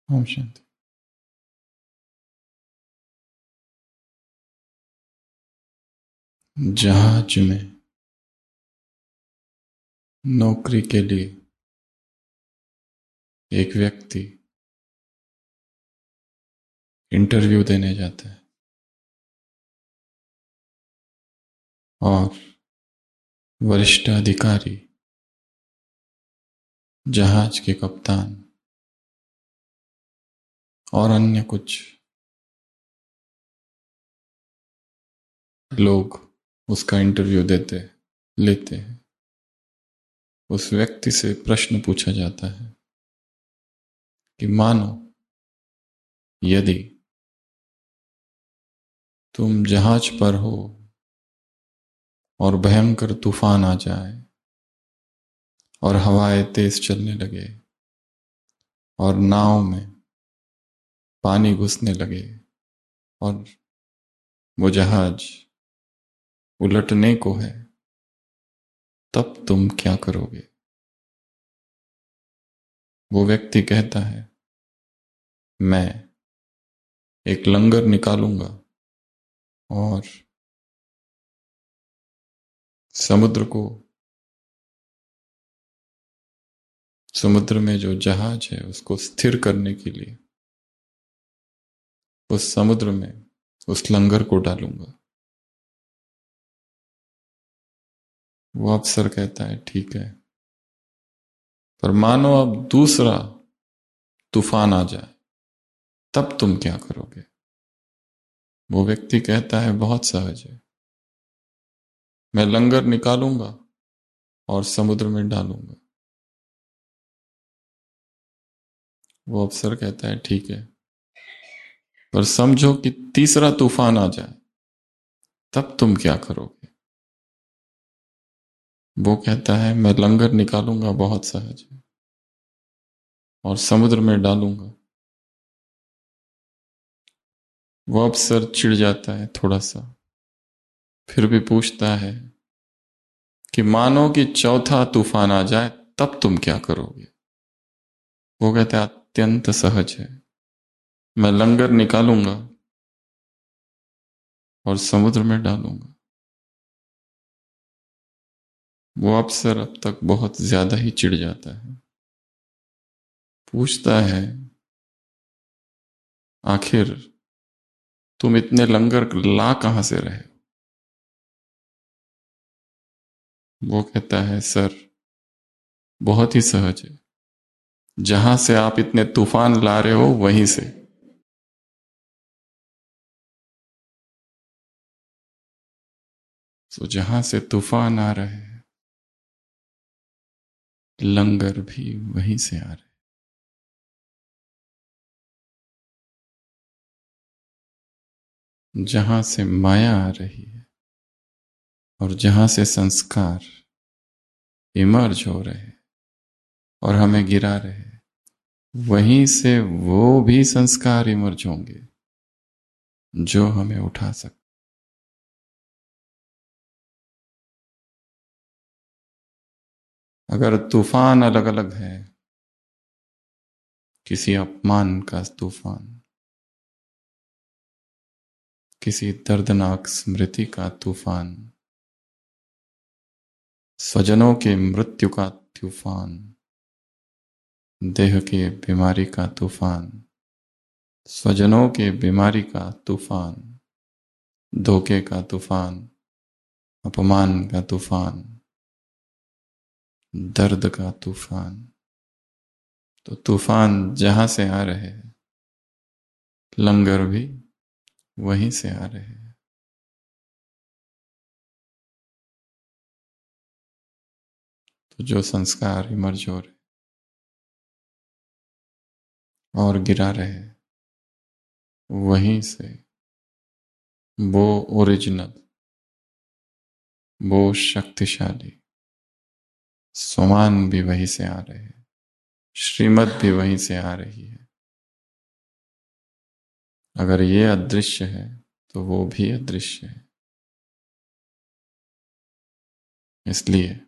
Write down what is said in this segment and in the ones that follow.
ओम शांति। जहाज में नौकरी के लिए एक व्यक्ति इंटरव्यू देने जाता है और वरिष्ठ अधिकारी, जहाज के कप्तान और अन्य कुछ लोग उसका इंटरव्यू लेते हैं। उस व्यक्ति से प्रश्न पूछा जाता है कि मानो यदि तुम जहाज पर हो और भयंकर तूफान आ जाए और हवाएं तेज चलने लगे और नाव में पानी घुसने लगे और वो जहाज उलटने को है, तब तुम क्या करोगे? वो व्यक्ति कहता है, मैं एक लंगर निकालूंगा और समुद्र में जो जहाज है उसको स्थिर करने के लिए उस समुद्र में उस लंगर को डालूंगा। वो अफसर कहता है, ठीक है, पर मानो अब दूसरा तूफान आ जाए, तब तुम क्या करोगे? वो व्यक्ति कहता है, बहुत सहज है, मैं लंगर निकालूंगा और समुद्र में डालूंगा। वो अफसर कहता है, ठीक है, पर समझो कि तीसरा तूफान आ जाए, तब तुम क्या करोगे? वो कहता है, मैं लंगर निकालूंगा, बहुत सहज है, और समुद्र में डालूंगा। वो अफसर चिढ़ जाता है थोड़ा सा, फिर भी पूछता है कि मानो कि चौथा तूफान आ जाए, तब तुम क्या करोगे? वो कहता है, अत्यंत सहज है, मैं लंगर निकालूंगा और समुद्र में डालूंगा। वो अफसर अब तक बहुत ज्यादा ही चिढ़ जाता है, पूछता है, आखिर तुम इतने लंगर ला कहां से रहे? वो कहता है, सर, बहुत ही सहज है, जहां से आप इतने तूफान ला रहे हो वहीं से। तो जहां से तूफान आ रहे हैं, लंगर भी वहीं से आ रहे हैं। जहां से माया आ रही है और जहां से संस्कार इमर्ज हो रहे हैं और हमें गिरा रहे हैं, वहीं से वो भी संस्कार इमर्ज होंगे जो हमें उठा सकते। अगर तूफान अलग अलग है, किसी अपमान का तूफान, किसी दर्दनाक स्मृति का तूफान, स्वजनों के मृत्यु का तूफान, देह की बीमारी का तूफान, स्वजनों के बीमारी का तूफान, धोखे का तूफान, अपमान का तूफान, दर्द का तूफान, तो तूफान जहां से आ रहे हैं, लंगर भी वहीं से आ रहे हैं। तो जो संस्कार इमर्ज हो रहे और गिरा रहे हैं, वहीं से वो ओरिजिनल, वो शक्तिशाली समान भी वहीं से आ रहे हैं, श्रीमत भी वहीं से आ रही है। अगर ये अदृश्य है तो वो भी अदृश्य है। इसलिए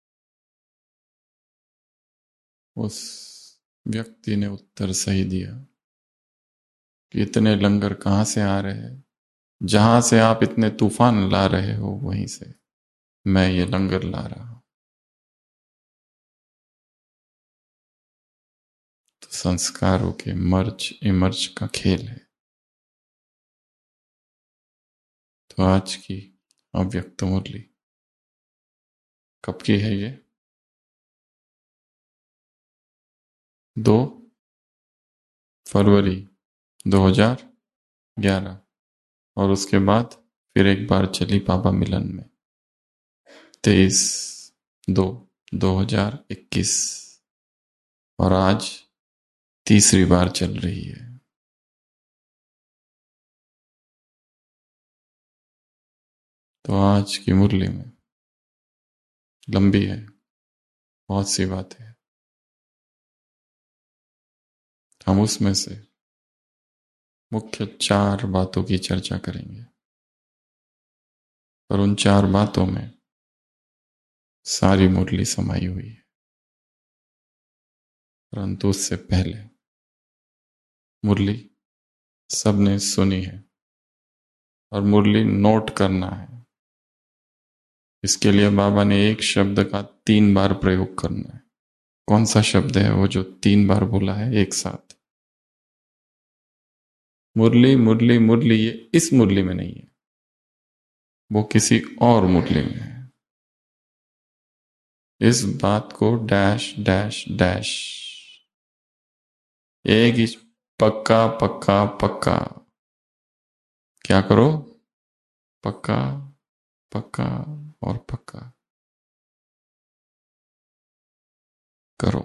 उस व्यक्ति ने उत्तर सही दिया। कि इतने लंगर कहाँ से आ रहे हैं। जहां से आप इतने तूफान ला रहे हो वहीं से मैं ये लंगर ला रहा हूं। तो संस्कारों के मर्ज इमर्ज का खेल है। तो आज की अव्यक्त मुरली कब की है ये? 2 फरवरी 2011। और उसके बाद फिर एक बार चली बाबा मिलन में 23/2/2021। और आज तीसरी बार चल रही है। तो आज की मुरली में लंबी है, बहुत सी बातें हैं। हम उसमें से मुख्य 4 बातों की चर्चा करेंगे। और उन 4 बातों में सारी मुरली समाई हुई है। परंतु उससे पहले मुरली सबने सुनी है और मुरली नोट करना है। इसके लिए बाबा ने एक शब्द का 3 बार प्रयोग करना है। कौन सा शब्द है वो जो 3 बार बोला है एक साथ? मुरली मुरली मुरली। ये इस मुरली में नहीं है, वो किसी और मुरली में है। इस बात को डैश डैश डैश एक ही पक्का पक्का पक्का क्या करो? पक्का पक्का और पक्का करो।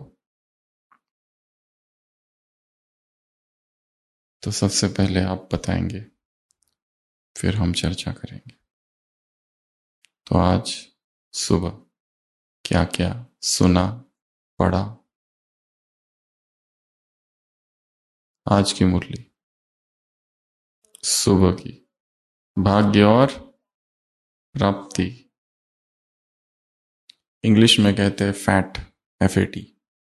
तो सबसे पहले आप बताएंगे, फिर हम चर्चा करेंगे। तो आज सुबह क्या क्या सुना, पढ़ा? आज की मुरली सुबह की भाग्य और प्राप्ति। इंग्लिश में कहते हैं fat, FAT।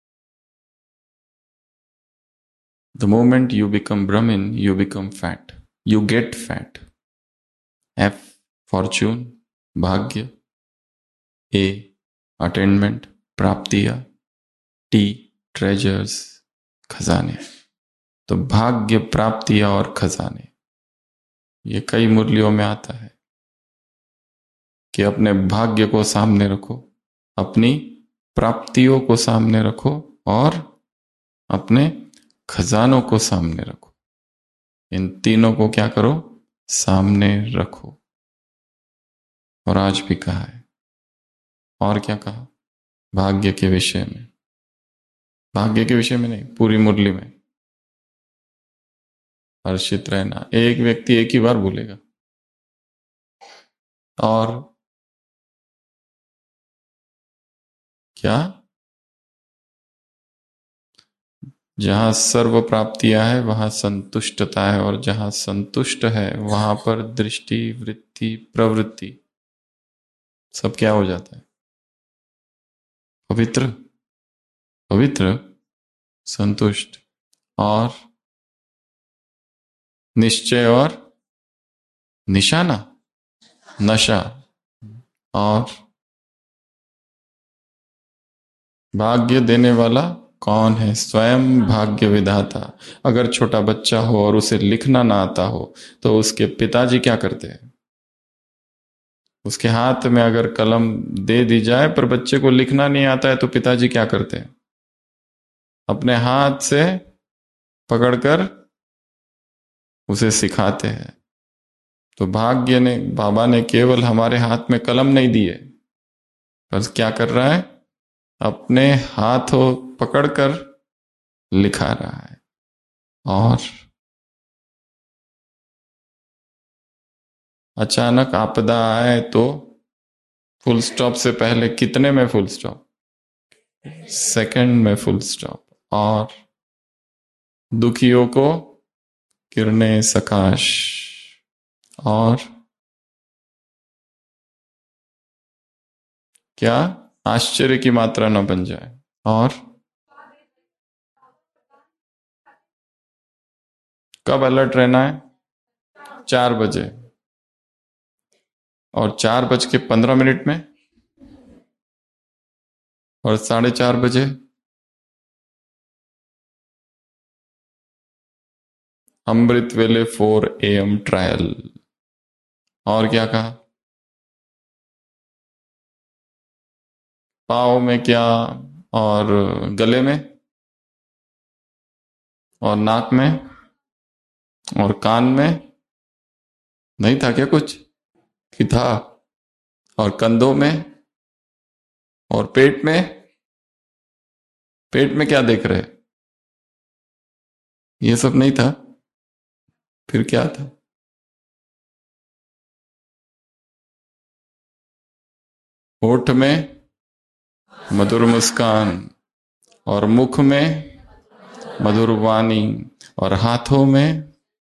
The moment you become Brahmin you become fat, you get fat. F fortune, भाग्य। A अटेनमेंट, प्राप्तियां। T ट्रेजर्स, खजाने। तो भाग्य, प्राप्तियां और खजाने, ये कई मुरलियों में आता है कि अपने भाग्य को सामने रखो, अपनी प्राप्तियों को सामने रखो और अपने खजानों को सामने रखो। इन तीनों को क्या करो? सामने रखो। और आज भी कहा है। और क्या कहा? भाग्य के विषय में, भाग्य के विषय में नहीं, पूरी मुरली में हर्षित रहना। एक व्यक्ति एक ही बार बोलेगा। और क्या? जहां सर्व प्राप्तियां है वहां संतुष्टता है, और जहां संतुष्ट है वहां पर दृष्टि, वृत्ति, प्रवृत्ति सब क्या हो जाता है? पवित्र, पवित्र, संतुष्ट और निश्चय और निशाना, नशा। और भाग्य देने वाला कौन है? स्वयं भाग्य विधाता। अगर छोटा बच्चा हो और उसे लिखना ना आता हो तो उसके पिताजी क्या करते हैं? उसके हाथ में अगर कलम दे दी जाए पर बच्चे को लिखना नहीं आता है तो पिताजी क्या करते हैं? अपने हाथ से पकड़कर उसे सिखाते हैं। तो भाग्य ने, बाबा ने केवल हमारे हाथ में कलम नहीं दी है, बस क्या कर रहा है? अपने हाथों पकड़कर लिखा रहा है। और अचानक आपदा आए तो फुल स्टॉप से पहले कितने में फुल स्टॉप? सेकंड में फुल स्टॉप। और दुखियों को किरणें सकाश। और क्या? आश्चर्य की मात्रा न बन जाए। और कब अलर्ट रहना है? 4 बजे। और 4:15 में? और 4:30 अमृत वेले 4 AM ट्रायल। और क्या कहा? पाँव में क्या? और गले में? और नाक में? और कान में? नहीं था क्या कुछ? कि था? और कंधों में? और पेट में? पेट में क्या देख रहे? ये सब नहीं था? फिर क्या था? होठ में मधुर मुस्कान, और मुख में मधुर वाणी, और हाथों में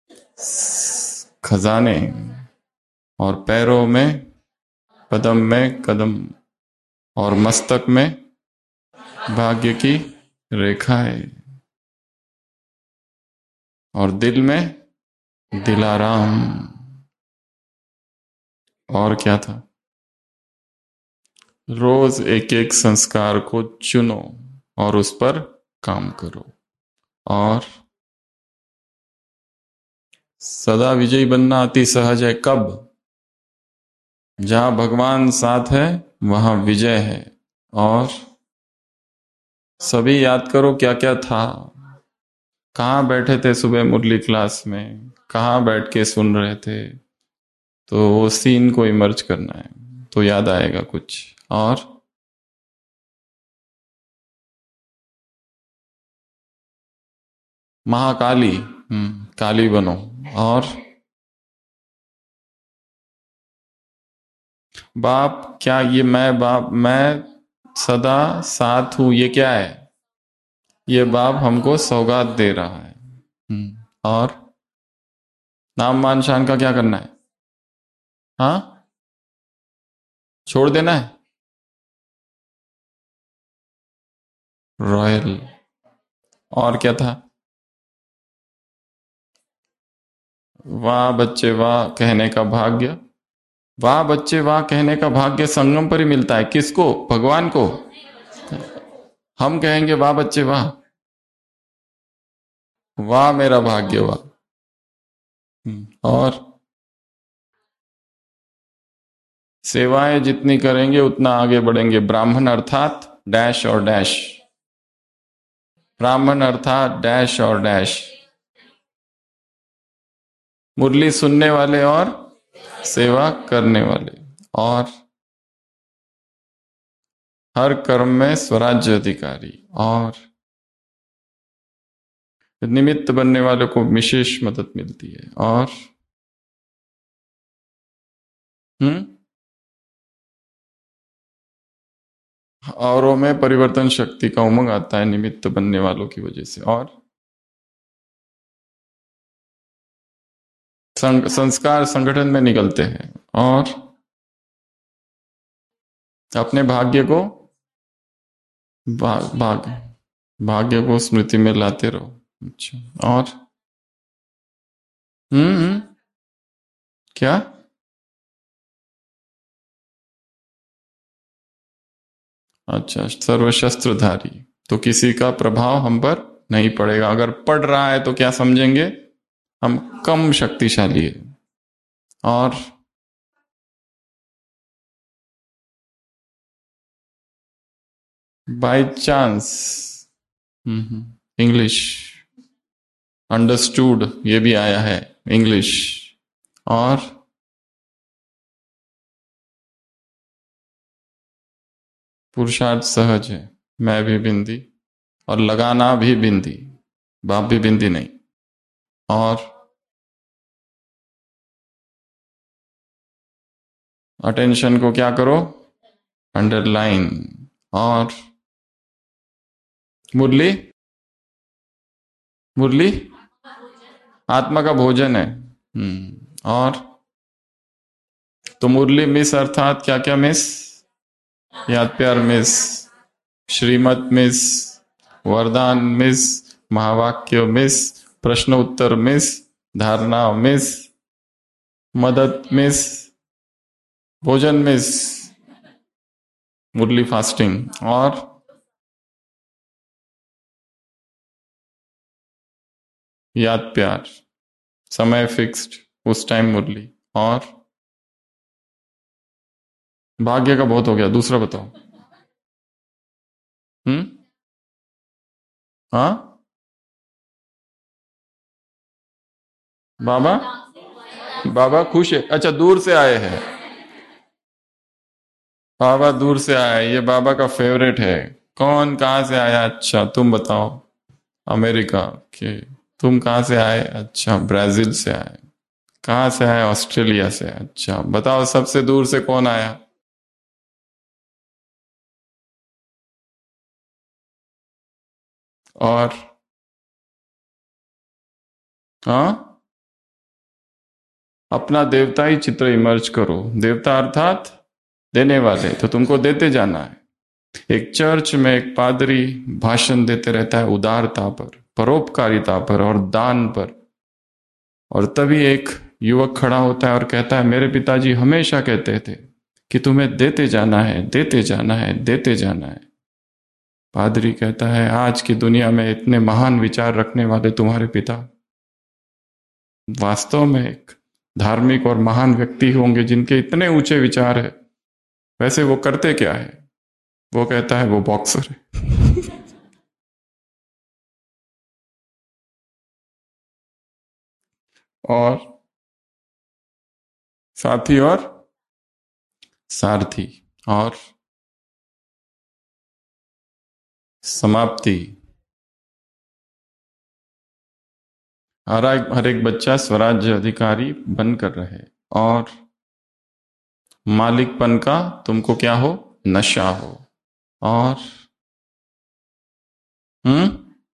खजाने, और पैरों में कदम, और मस्तक में भाग्य की रेखाएं, और दिल में दिलाराम। और क्या था? रोज एक एक संस्कार को चुनो और उस पर काम करो। और सदा विजयी बनना अति सहज है। कब? जहां भगवान साथ है वहां विजय है। और सभी याद करो क्या क्या था। कहाँ बैठे थे सुबह मुरली क्लास में, कहाँ बैठ के सुन रहे थे, तो वो सीन को इमर्ज करना है तो याद आएगा कुछ। और महाकाली, काली बनो। और बाप क्या? ये मैं बाप, मैं सदा साथ हूं, ये क्या है? ये बाप हमको सौगात दे रहा है। और नाम मान शान का क्या करना है? हाँ, छोड़ देना है। रॉयल। और क्या था? वाह बच्चे वाह कहने का भाग्य। वाह बच्चे वाह कहने का भाग्य संगम पर ही मिलता है। किसको? भगवान को। हम कहेंगे वाह बच्चे वाह, वाह मेरा भाग्य वाह। और सेवाएं जितनी करेंगे उतना आगे बढ़ेंगे। ब्राह्मण अर्थात डैश और डैश। ब्राह्मण अर्थात डैश और डैश। मुरली सुनने वाले और सेवा करने वाले। और हर कर्म में स्वराज्य अधिकारी। और निमित्त बनने वालों को विशेष मदद मिलती है। और हम्म औरों में परिवर्तन शक्ति का उमंग आता है निमित्त बनने वालों की वजह से। और संस्कार संगठन में निकलते हैं। और अपने भाग्य को भाग भाग्य को स्मृति में लाते रहो। अच्छा। और हम्म क्या? अच्छा, सर्वशस्त्रधारी। तो किसी का प्रभाव हम पर नहीं पड़ेगा। अगर पड़ रहा है तो क्या समझेंगे? हम कम शक्तिशाली है। और बाय चांस। इंग्लिश अंडरस्टूड ये भी आया है, इंग्लिश। और पुरुषार्थ सहज है। मैं भी बिंदी, और लगाना भी बिंदी, बाप भी बिंदी नहीं। और अटेंशन को क्या करो? अंडरलाइन। और मुरली, मुरली आत्मा का भोजन है। और तो मुरली मिस अर्थात क्या क्या मिस? याद प्यार मिस, श्रीमत मिस, वरदान मिस, महावाक्य मिस, प्रश्न उत्तर मिस, धारणा मिस, मदद मिस, भोजन मिस, मुरली फास्टिंग, और याद प्यार, समय फिक्स्ड, उस टाइम मुरली, और भाग्य का बहुत हो गया, दूसरा बताओ। हम्म। हाँ। बाबा, बाबा खुश है, अच्छा दूर से आए हैं, बाबा दूर से आए, ये बाबा का फेवरेट है। कौन कहाँ से आया, अच्छा तुम बताओ। अमेरिका के। तुम कहाँ से आए, अच्छा ब्राजील से आए। कहाँ से आए, ऑस्ट्रेलिया से, अच्छा बताओ सबसे दूर से कौन आया। और हाँ, अपना देवताई चित्र इमर्ज करो, देवता अर्थात देने वाले, तो तुमको देते जाना है। एक चर्च में एक पादरी भाषण देते रहता है उदारता पर, परोपकारिता पर और दान पर, और तभी एक युवक खड़ा होता है और कहता है मेरे पिताजी हमेशा कहते थे कि तुम्हें देते जाना है, देते जाना है, देते जाना है। पादरी कहता है आज की दुनिया में इतने महान विचार रखने वाले तुम्हारे पिता वास्तव में एक धार्मिक और महान व्यक्ति होंगे जिनके इतने ऊंचे विचार है, वैसे वो करते क्या है। वो कहता है वो बॉक्सर है। और साथी और सारथी और समाप्ति। हर एक बच्चा स्वराज्य अधिकारी बनकर रहे, और मालिकपन का तुमको क्या हो, नशा हो। और हम्म,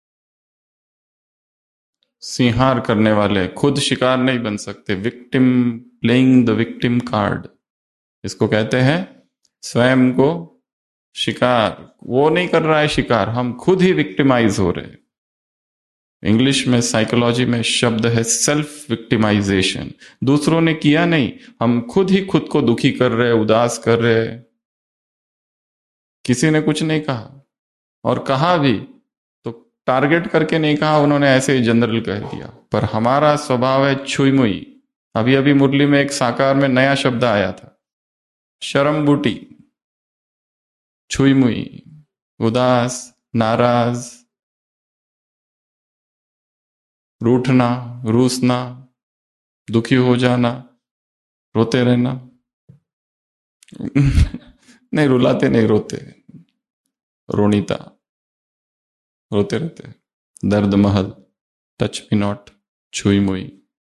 सिंहार करने वाले खुद शिकार नहीं बन सकते, victim, playing the victim card, इसको कहते हैं स्वयं को शिकार। वो नहीं कर रहा है शिकार, हम खुद ही विक्टिमाइज हो रहे हैं। इंग्लिश में साइकोलॉजी में शब्द है सेल्फ विक्टिमाइजेशन। दूसरों ने किया नहीं, हम खुद ही खुद को दुखी कर रहे, उदास कर रहे। किसी ने कुछ नहीं कहा, और कहा भी तो टारगेट करके नहीं कहा, उन्होंने ऐसे ही जनरल कह दिया। पर हमारा स्वभाव है छुई मुई। अभी अभी मुरली में एक साकार में नया शब्द आया था, शर्म बूटी, छुई मुई, उदास, नाराज, रूठना, रूसना, दुखी हो जाना, रोते रहना। नहीं रुलाते नहीं, रोते, रोनीता, रोते रहते, दर्द महल, टच मी नॉट, छुई मुई।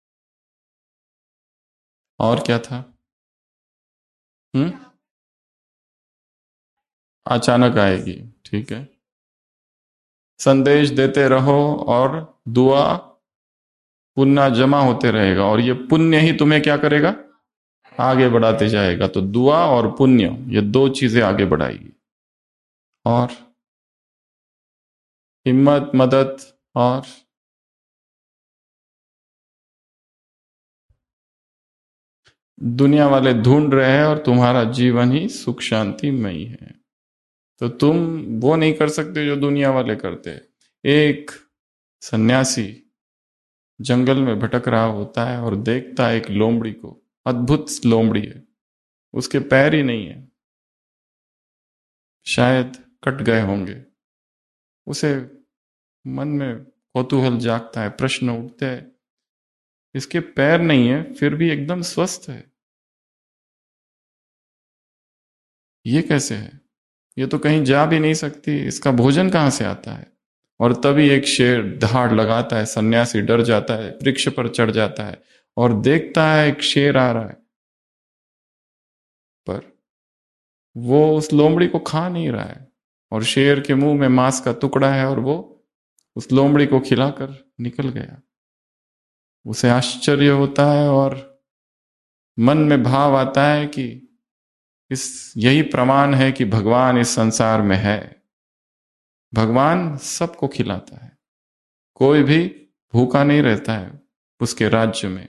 और क्या था। हम्म, अचानक आएगी, ठीक है। संदेश देते रहो, और दुआ पुण्य जमा होते रहेगा, और ये पुण्य ही तुम्हें क्या करेगा, आगे बढ़ाते जाएगा। तो दुआ और पुण्य ये दो चीजें आगे बढ़ाएगी। और हिम्मत, मदद, और दुनिया वाले ढूंढ रहे हैं, और तुम्हारा जीवन ही सुख शांतिमयी है। तो तुम वो नहीं कर सकते जो दुनिया वाले करते हैं। एक सन्यासी जंगल में भटक रहा होता है और देखता है एक लोमड़ी को, अद्भुत लोमड़ी है, उसके पैर ही नहीं है, शायद कट गए होंगे। उसे मन में कौतूहल जागता है, प्रश्न उठते हैं, इसके पैर नहीं है फिर भी एकदम स्वस्थ है, ये कैसे है। ये तो कहीं जा भी नहीं सकती, इसका भोजन कहाँ से आता है। और तभी एक शेर दहाड़ लगाता है, सन्यासी डर जाता है, वृक्ष पर चढ़ जाता है और देखता है एक शेर आ रहा है, पर वो उस लोमड़ी को खा नहीं रहा है, और शेर के मुंह में मांस का टुकड़ा है, और वो उस लोमड़ी को खिलाकर निकल गया। उसे आश्चर्य होता है, और मन में भाव आता है कि इस यही प्रमाण है कि भगवान इस संसार में है। भगवान सबको खिलाता है, कोई भी भूखा नहीं रहता है उसके राज्य में,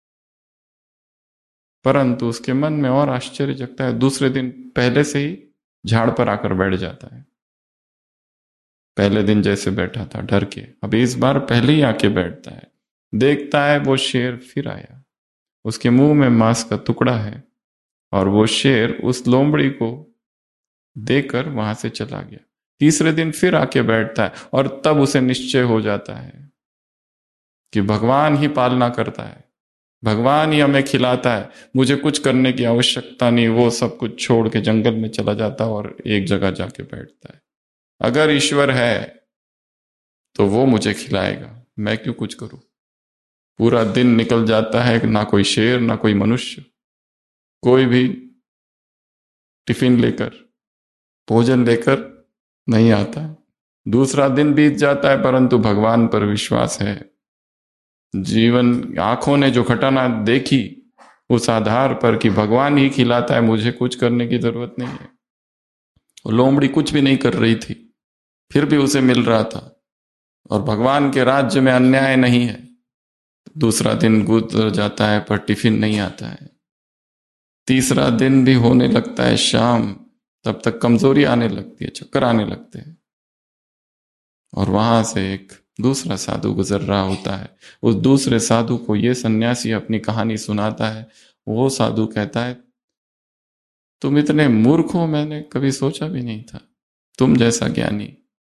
परंतु उसके मन में और आश्चर्य जगता है, दूसरे दिन पहले से ही झाड़ पर आकर बैठ जाता है। पहले दिन जैसे बैठा था डर के, अब इस बार पहले ही आके बैठता है। देखता है वो शेर फिर आया, उसके मुंह में मांस का टुकड़ा है, और वो शेर उस लोमड़ी को देकर वहां से चला गया। तीसरे दिन फिर आके बैठता है, और तब उसे निश्चय हो जाता है कि भगवान ही पालना करता है, भगवान ही हमें खिलाता है, मुझे कुछ करने की आवश्यकता नहीं। वो सब कुछ छोड़ के जंगल में चला जाता है और एक जगह जाके बैठता है। अगर ईश्वर है तो वो मुझे खिलाएगा, मैं क्यों कुछ करूं। पूरा दिन निकल जाता है, ना कोई शेर ना कोई मनुष्य, कोई भी टिफिन लेकर, भोजन लेकर नहीं आता है। दूसरा दिन बीत जाता है, परंतु भगवान पर विश्वास है। जीवन आंखों ने जो घटना देखी उस आधार पर कि भगवान ही खिलाता है, मुझे कुछ करने की जरूरत नहीं है। लोमड़ी कुछ भी नहीं कर रही थी, फिर भी उसे मिल रहा था, और भगवान के राज्य में अन्याय नहीं है। दूसरा दिन गुजर जाता है पर टिफिन नहीं आता है। तीसरा दिन भी होने लगता है शाम, तब तक कमजोरी आने लगती है, चक्कर आने लगते हैं, और वहां से एक दूसरा साधु गुजर रहा होता है। उस दूसरे साधु को ये सन्यासी अपनी कहानी सुनाता है। वो साधु कहता है, तुम इतने मूर्ख हो, मैंने कभी सोचा भी नहीं था, तुम जैसा ज्ञानी।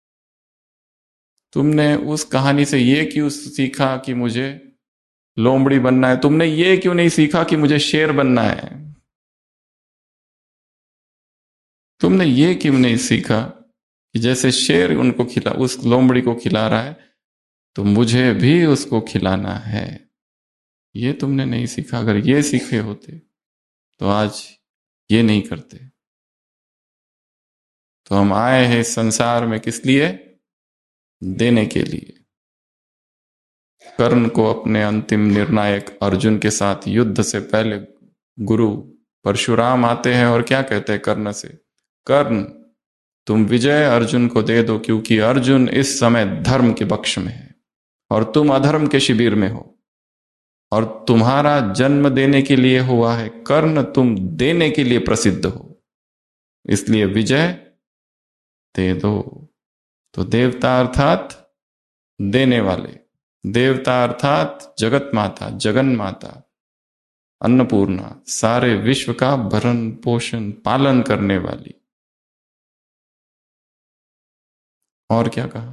तुमने उस कहानी से ये क्यों सीखा कि मुझे लोमड़ी बनना है, तुमने ये क्यों नहीं सीखा कि मुझे शेर बनना है, तुमने ये क्यों नहीं सीखा कि जैसे शेर उनको खिला, उस लोमड़ी को खिला रहा है, तो मुझे भी उसको खिलाना है। ये तुमने नहीं सीखा। अगर ये सीखे होते तो आज ये नहीं करते। तो हम आए हैं इस संसार में किस लिए? देने के लिए। कर्ण को अपने अंतिम निर्णायक अर्जुन के साथ युद्ध से पहले गुरु परशुराम आते हैं और क्या कहते हैं कर्ण से, कर्ण तुम विजय अर्जुन को दे दो, क्योंकि अर्जुन इस समय धर्म के पक्ष में है और तुम अधर्म के शिविर में हो, और तुम्हारा जन्म देने के लिए हुआ है। कर्ण तुम देने के लिए प्रसिद्ध हो, इसलिए विजय दे दो। तो देवता अर्थात देने वाले, देवता अर्थात जगत माता, जगन माता, अन्नपूर्णा, सारे विश्व का भरण पोषण पालन करने वाली। और क्या कहा?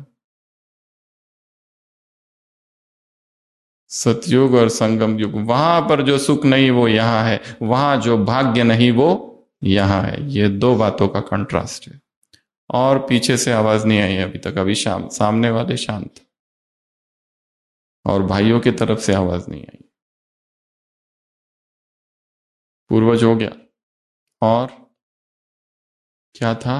सतयुग और संगम युग, वहां पर जो सुख नहीं वो यहां है, वहां जो भाग्य नहीं वो यहां है। ये दो बातों का कंट्रास्ट है। और पीछे से आवाज नहीं आई अभी तक, अभी सामने वाले शांत, और भाइयों की तरफ से आवाज नहीं आई। पूर्वज हो गया। और क्या था?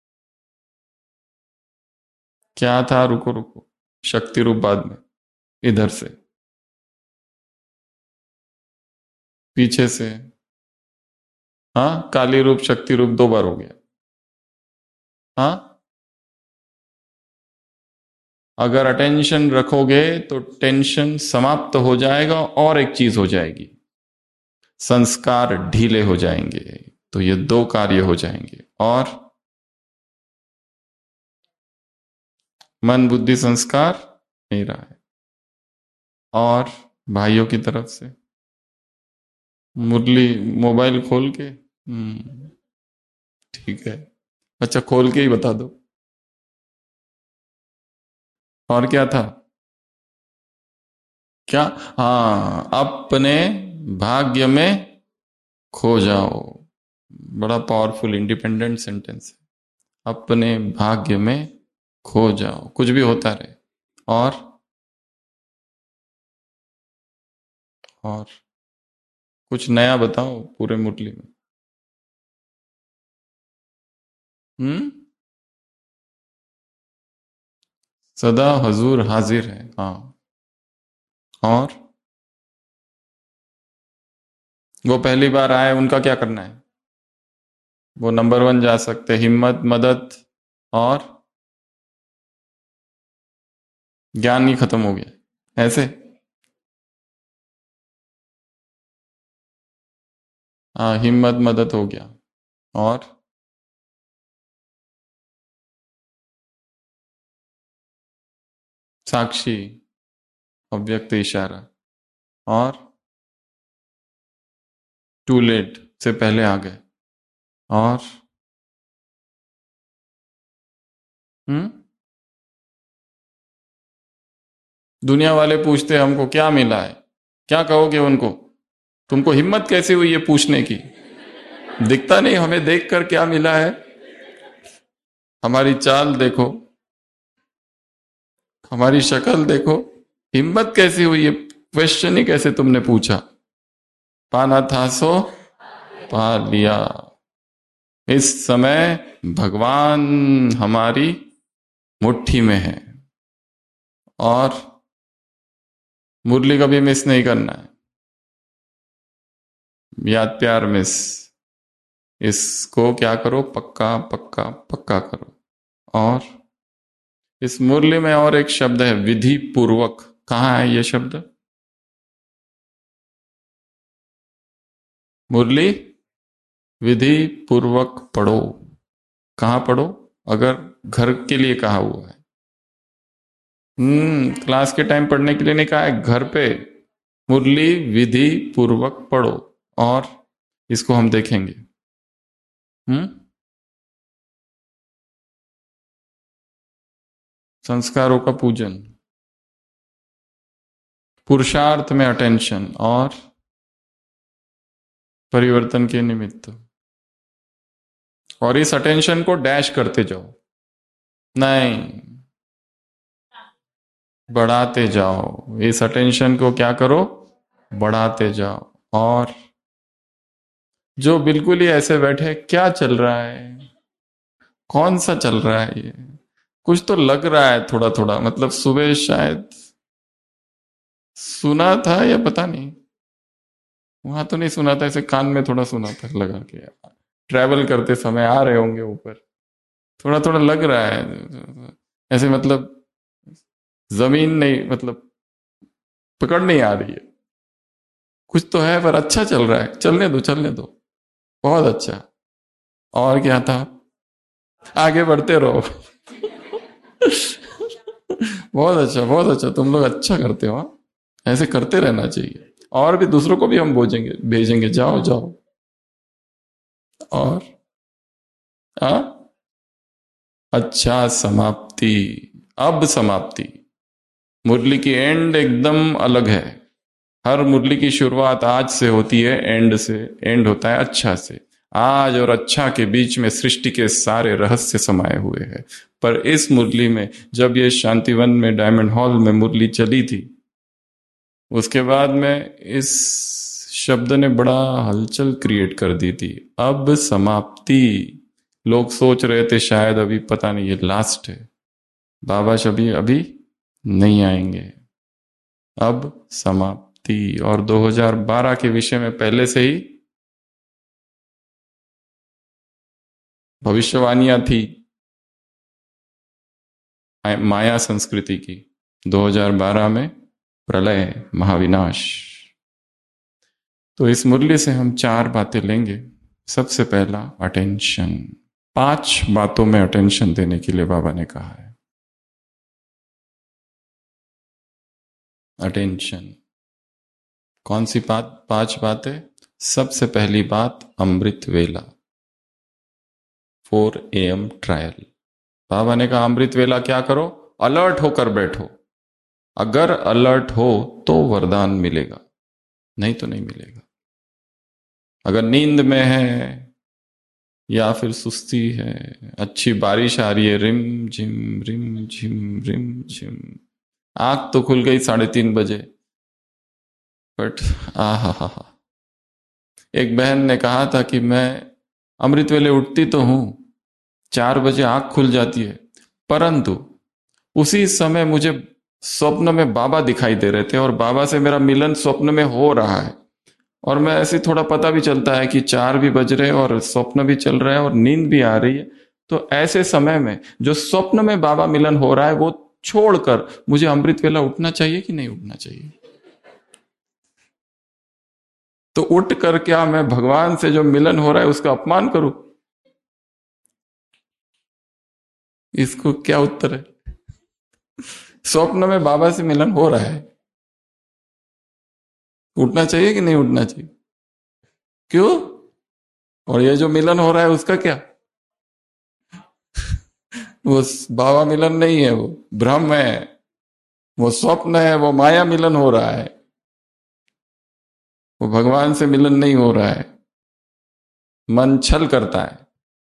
क्या था? रुको रुको, शक्ति रूप बाद में, इधर से पीछे से। हाँ, काली रूप शक्ति रूप दो बार हो गया। हाँ, अगर अटेंशन रखोगे तो टेंशन समाप्त हो जाएगा, और एक चीज हो जाएगी, संस्कार ढीले हो जाएंगे। तो ये दो कार्य हो जाएंगे। और मन बुद्धि संस्कार नहीं रहा है। और भाइयों की तरफ से मुरली, मोबाइल खोल के, ठीक है, अच्छा खोल के ही बता दो। और क्या था? क्या? हाँ, अपने भाग्य में खो जाओ। बड़ा पावरफुल इंडिपेंडेंट सेंटेंस है। अपने भाग्य में खो जाओ, कुछ भी होता रहे। और और कुछ नया बताओ पूरे मुरली में। हम्म। सदा हजूर हाजिर है, हाँ। और वो पहली बार आए, उनका क्या करना है? वो नंबर वन जा सकते, हिम्मत मदद, और ज्ञान ही खत्म हो गया। ऐसे। हाँ, हिम्मत मदद हो गया। और साक्षी, अव्यक्त इशारा। और टू लेट से पहले आ गए। और हम्म, दुनिया वाले पूछते हमको क्या मिला है, क्या कहोगे उनको? तुमको हिम्मत कैसे हुई ये पूछने की? दिखता नहीं हमें देखकर क्या मिला है? हमारी चाल देखो, हमारी शक्ल देखो, हिम्मत कैसी हुई ये क्वेश्चन ही कैसे तुमने पूछा? पाना था सो पा लिया। इस समय भगवान हमारी मुट्ठी में है। और मुरली कभी मिस नहीं करना है। याद प्यार मिस, इसको क्या करो, पक्का पक्का पक्का करो। और इस मुरली में और एक शब्द है, विधि पूर्वक। कहाँ है ये शब्द? मुरली विधि पूर्वक पढ़ो। कहाँ पढ़ो? अगर घर के लिए कहा हुआ है। क्लास के टाइम पढ़ने के लिए नहीं कहा है, घर पे मुरली विधि पूर्वक पढ़ो। और इसको हम देखेंगे। हम्म, संस्कारों का पूजन, पुरुषार्थ में अटेंशन, और परिवर्तन के निमित्त। और इस अटेंशन को डैश करते जाओ। नहीं, बढ़ाते जाओ। इस अटेंशन को क्या करो, बढ़ाते जाओ। और जो बिल्कुल ही ऐसे बैठे, क्या चल रहा है, कौन सा चल रहा है ये? कुछ तो लग रहा है थोड़ा थोड़ा, मतलब सुबह शायद सुना था या पता नहीं, वहां तो नहीं सुना था, ऐसे कान में थोड़ा सुना था लगा के। ट्रैवल करते समय आ रहे होंगे ऊपर, थोड़ा थोड़ा लग रहा है ऐसे, मतलब जमीन नहीं, मतलब पकड़ नहीं आ रही है। कुछ तो है पर अच्छा चल रहा है, चलने दो चलने दो, बहुत अच्छा। और क्या था? आगे बढ़ते रहो। बहुत अच्छा बहुत अच्छा, तुम लोग अच्छा करते हो हाँ? ऐसे करते रहना चाहिए। और भी दूसरों को भी हम भेजेंगे भेजेंगे, जाओ जाओ। और हाँ, अच्छा समाप्ति। अब समाप्ति, मुरली की एंड एकदम अलग है। हर मुरली की शुरुआत आज से होती है, एंड से। एंड होता है अच्छा से। आज और अच्छा के बीच में सृष्टि के सारे रहस्य समाये हुए हैं। पर इस मुरली में, जब ये शांतिवन में डायमंड हॉल में मुरली चली थी, उसके बाद में इस शब्द ने बड़ा हलचल क्रिएट कर दी थी। अब समाप्ति। लोग सोच रहे थे शायद अभी पता नहीं ये लास्ट है, बाबा अभी अभी नहीं आएंगे। अब समाप्ति। और 2012 के विषय में पहले से ही भविष्यवाणियां थी माया संस्कृति की। 2012 में प्रलय, महाविनाश। तो इस मुरली से हम चार बातें लेंगे। सबसे पहला, अटेंशन। 5 बातों में अटेंशन देने के लिए बाबा ने कहा है। अटेंशन। कौन सी बात? 5 बातें। सबसे पहली बात, अमृत वेला, 4 AM ट्रायल। बाबा ने कहा अमृत वेला क्या करो? अलर्ट होकर बैठो। अगर अलर्ट हो तो वरदान मिलेगा, नहीं तो नहीं मिलेगा। अगर नींद में है या फिर सुस्ती है, अच्छी बारिश आ रही है, रिम झिम रिम झिम, आंख तो खुल गई 3:30 बजे, बट आ हा। एक बहन ने कहा था कि मैं अमृत वेले उठती तो हूं, 4 बजे आंख खुल जाती है, परंतु उसी समय मुझे स्वप्न में बाबा दिखाई दे रहे थे और बाबा से मेरा मिलन स्वप्न में हो रहा है। और मैं ऐसे थोड़ा पता भी चलता है कि 4 भी बज रहे हैं और स्वप्न भी चल रहा है और नींद भी आ रही है। तो ऐसे समय में जो स्वप्न में बाबा मिलन हो रहा है वो छोड़कर मुझे अमृत वेला उठना चाहिए कि नहीं उठना चाहिए? तो उठ कर क्या मैं भगवान से जो मिलन हो रहा है उसका अपमान करूं? इसको क्या उत्तर है? स्वप्न में बाबा से मिलन हो रहा है, उठना चाहिए कि नहीं उठना चाहिए? क्यों? और ये जो मिलन हो रहा है उसका क्या? वो बाबा मिलन नहीं है, वो भ्रम है, वो स्वप्न है, वो माया मिलन हो रहा है, वो भगवान से मिलन नहीं हो रहा है। मन छल करता है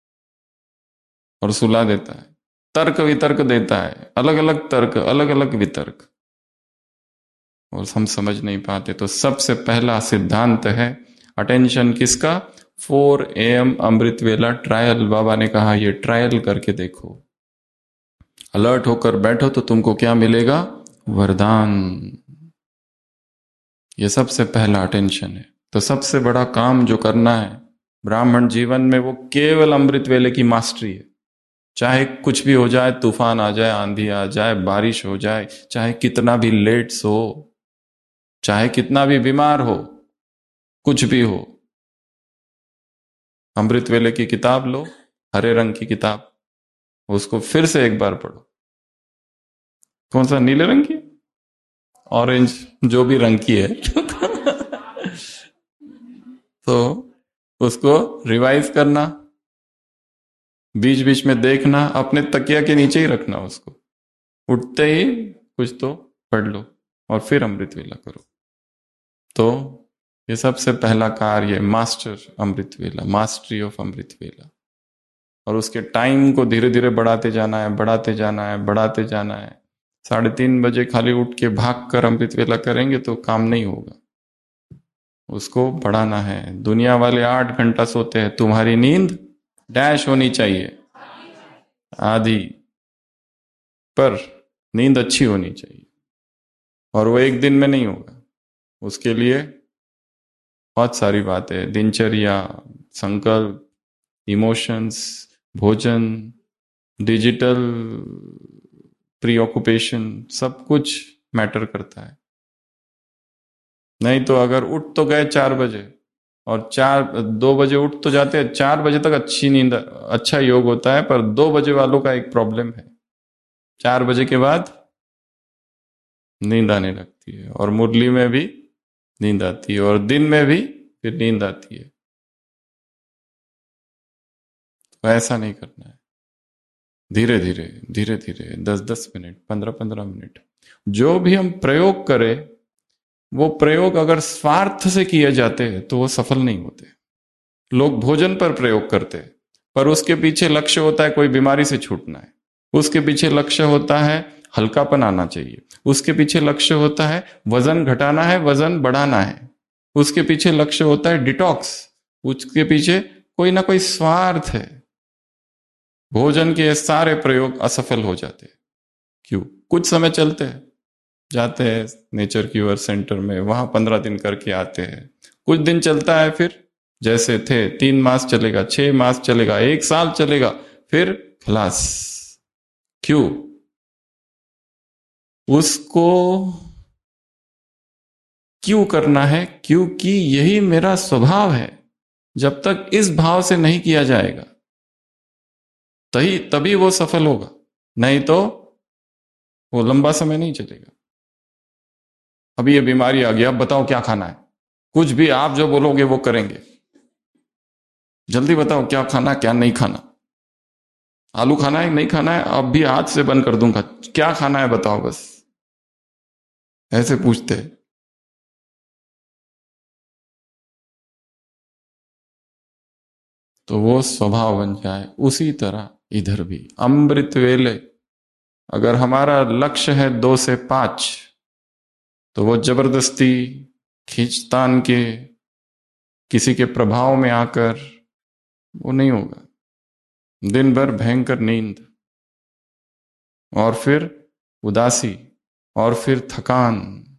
और सुला देता है, तर्क वितर्क देता है, अलग अलग तर्क, अलग अलग वितर्क, और हम समझ नहीं पाते। तो सबसे पहला सिद्धांत है अटेंशन किसका? 4 AM अमृत वेला ट्रायल। बाबा ने कहा ये ट्रायल करके देखो, अलर्ट होकर बैठो तो तुमको क्या मिलेगा? वरदान। ये सबसे पहला अटेंशन है। तो सबसे बड़ा काम जो करना है ब्राह्मण जीवन में, वो केवल अमृत वेले की मास्टरी है। चाहे कुछ भी हो जाए, तूफान आ जाए, आंधी आ जाए, बारिश हो जाए, चाहे कितना भी लेट्स हो, चाहे कितना भी बीमार हो, कुछ भी हो, अमृत वेले की किताब लो, हरे रंग की किताब, उसको फिर से एक बार पढ़ो। कौन सा? नीले रंग की, ऑरेंज, जो भी रंग की है तो उसको रिवाइज करना, बीच बीच में देखना, अपने तकिया के नीचे ही रखना उसको, उठते ही कुछ तो पढ़ लो और फिर अमृत वेला करो। तो ये सबसे पहला कार्य, मास्टर अमृत वेला, मास्टरी ऑफ अमृत वेला। और उसके टाइम को धीरे धीरे बढ़ाते जाना है, बढ़ाते जाना है, बढ़ाते जाना है। 3:30 बजे खाली उठ के भाग कर अमृत वेला करेंगे तो काम नहीं होगा, उसको बढ़ाना है। दुनिया वाले 8 घंटा सोते हैं, तुम्हारी नींद डैश होनी चाहिए, आधी, पर नींद अच्छी होनी चाहिए। और वो एक दिन में नहीं होगा, उसके लिए बहुत सारी बातें, दिनचर्या, संकल्प, इमोशंस, भोजन, डिजिटल प्रीऑक्युपेशन, सब कुछ मैटर करता है। नहीं तो अगर उठ तो गए 4 बजे, और 2 बजे उठ तो जाते हैं, 4 बजे तक अच्छी नींद, अच्छा योग होता है, पर 2 बजे वालों का एक प्रॉब्लम है, 4 बजे के बाद नींद आने लगती है, और मुरली में भी नींद आती है, और दिन में भी फिर नींद आती है। तो ऐसा नहीं करना है, धीरे धीरे धीरे धीरे, 10-10 मिनट, 15-15 मिनट, जो भी हम प्रयोग करें, वो प्रयोग अगर स्वार्थ से किए जाते हैं तो वो सफल नहीं होते। लोग भोजन पर प्रयोग करते हैं, पर उसके पीछे लक्ष्य होता है कोई बीमारी से छूटना है, उसके पीछे लक्ष्य होता है हल्कापन आना चाहिए, उसके पीछे लक्ष्य होता है वजन घटाना है, वजन बढ़ाना है, उसके पीछे लक्ष्य होता है डिटॉक्स, उसके पीछे कोई ना कोई स्वार्थ है। भोजन के सारे प्रयोग असफल हो जाते हैं। क्यों? कुछ समय चलते हैं, जाते हैं नेचर क्यूर सेंटर में, वहां 15 दिन करके आते हैं, कुछ दिन चलता है, फिर जैसे थे 3 मास चलेगा, 6 मास चलेगा, 1 साल चलेगा, फिर खलास। क्यों? उसको क्यों करना है? क्योंकि यही मेरा स्वभाव है। जब तक इस भाव से नहीं किया जाएगा तभी वो सफल होगा, नहीं तो वो लंबा समय नहीं चलेगा। अभी ये बीमारी आ गई, अब बताओ क्या खाना है? कुछ भी आप जो बोलोगे वो करेंगे। जल्दी बताओ क्या खाना, क्या नहीं खाना? आलू खाना है नहीं खाना है? अब भी हाथ से बंद कर दूंगा, क्या खाना है बताओ बस, ऐसे पूछते हैं। तो वो स्वभाव बन जाए। उसी तरह इधर भी अमृत वेले, अगर हमारा लक्ष्य है 2 से 5, तो वो जबरदस्ती, खींचतान के, किसी के प्रभाव में आकर वो नहीं होगा। दिन भर भयंकर नींद, और फिर उदासी, और फिर थकान,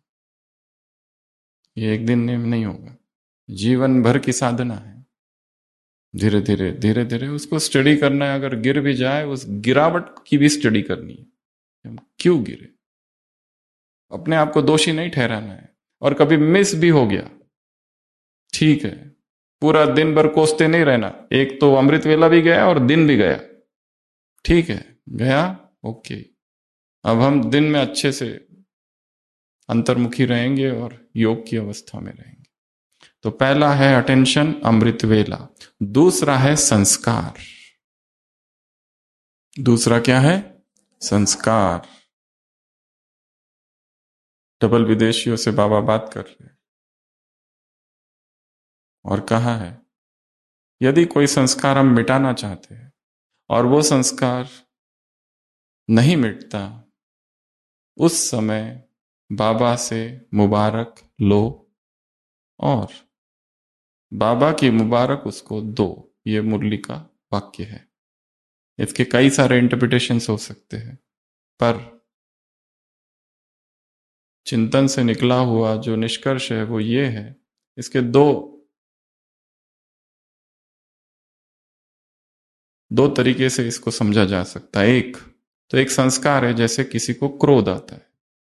ये एक दिन में नहीं होगा, जीवन भर की साधना है। धीरे धीरे धीरे धीरे उसको स्टडी करना है। अगर गिर भी जाए, उस गिरावट की भी स्टडी करनी है, हम क्यों गिरे? अपने आप को दोषी नहीं ठहराना है। और कभी मिस भी हो गया, ठीक है, पूरा दिन भर कोसते नहीं रहना। एक तो अमृत वेला भी गया और दिन भी गया, ठीक है, गया, ओके। अब हम दिन में अच्छे से अंतर्मुखी रहेंगे और योग की अवस्था में रहेंगे। तो पहला है अटेंशन, अमृत वेला। दूसरा है संस्कार। दूसरा क्या है? संस्कार। डबल विदेशियों से बाबा बात कर रहे हैं और कहा है यदि कोई संस्कार हम मिटाना चाहते हैं और वो संस्कार नहीं मिटता, उस समय बाबा से मुबारक लो और बाबा की मुबारक उसको दो। ये मुरली का वाक्य है। इसके कई सारे इंटरप्रिटेशंस हो सकते हैं, पर चिंतन से निकला हुआ जो निष्कर्ष है वो ये है, इसके दो तरीके से इसको समझा जा सकता है। एक तो एक संस्कार है, जैसे किसी को क्रोध आता है,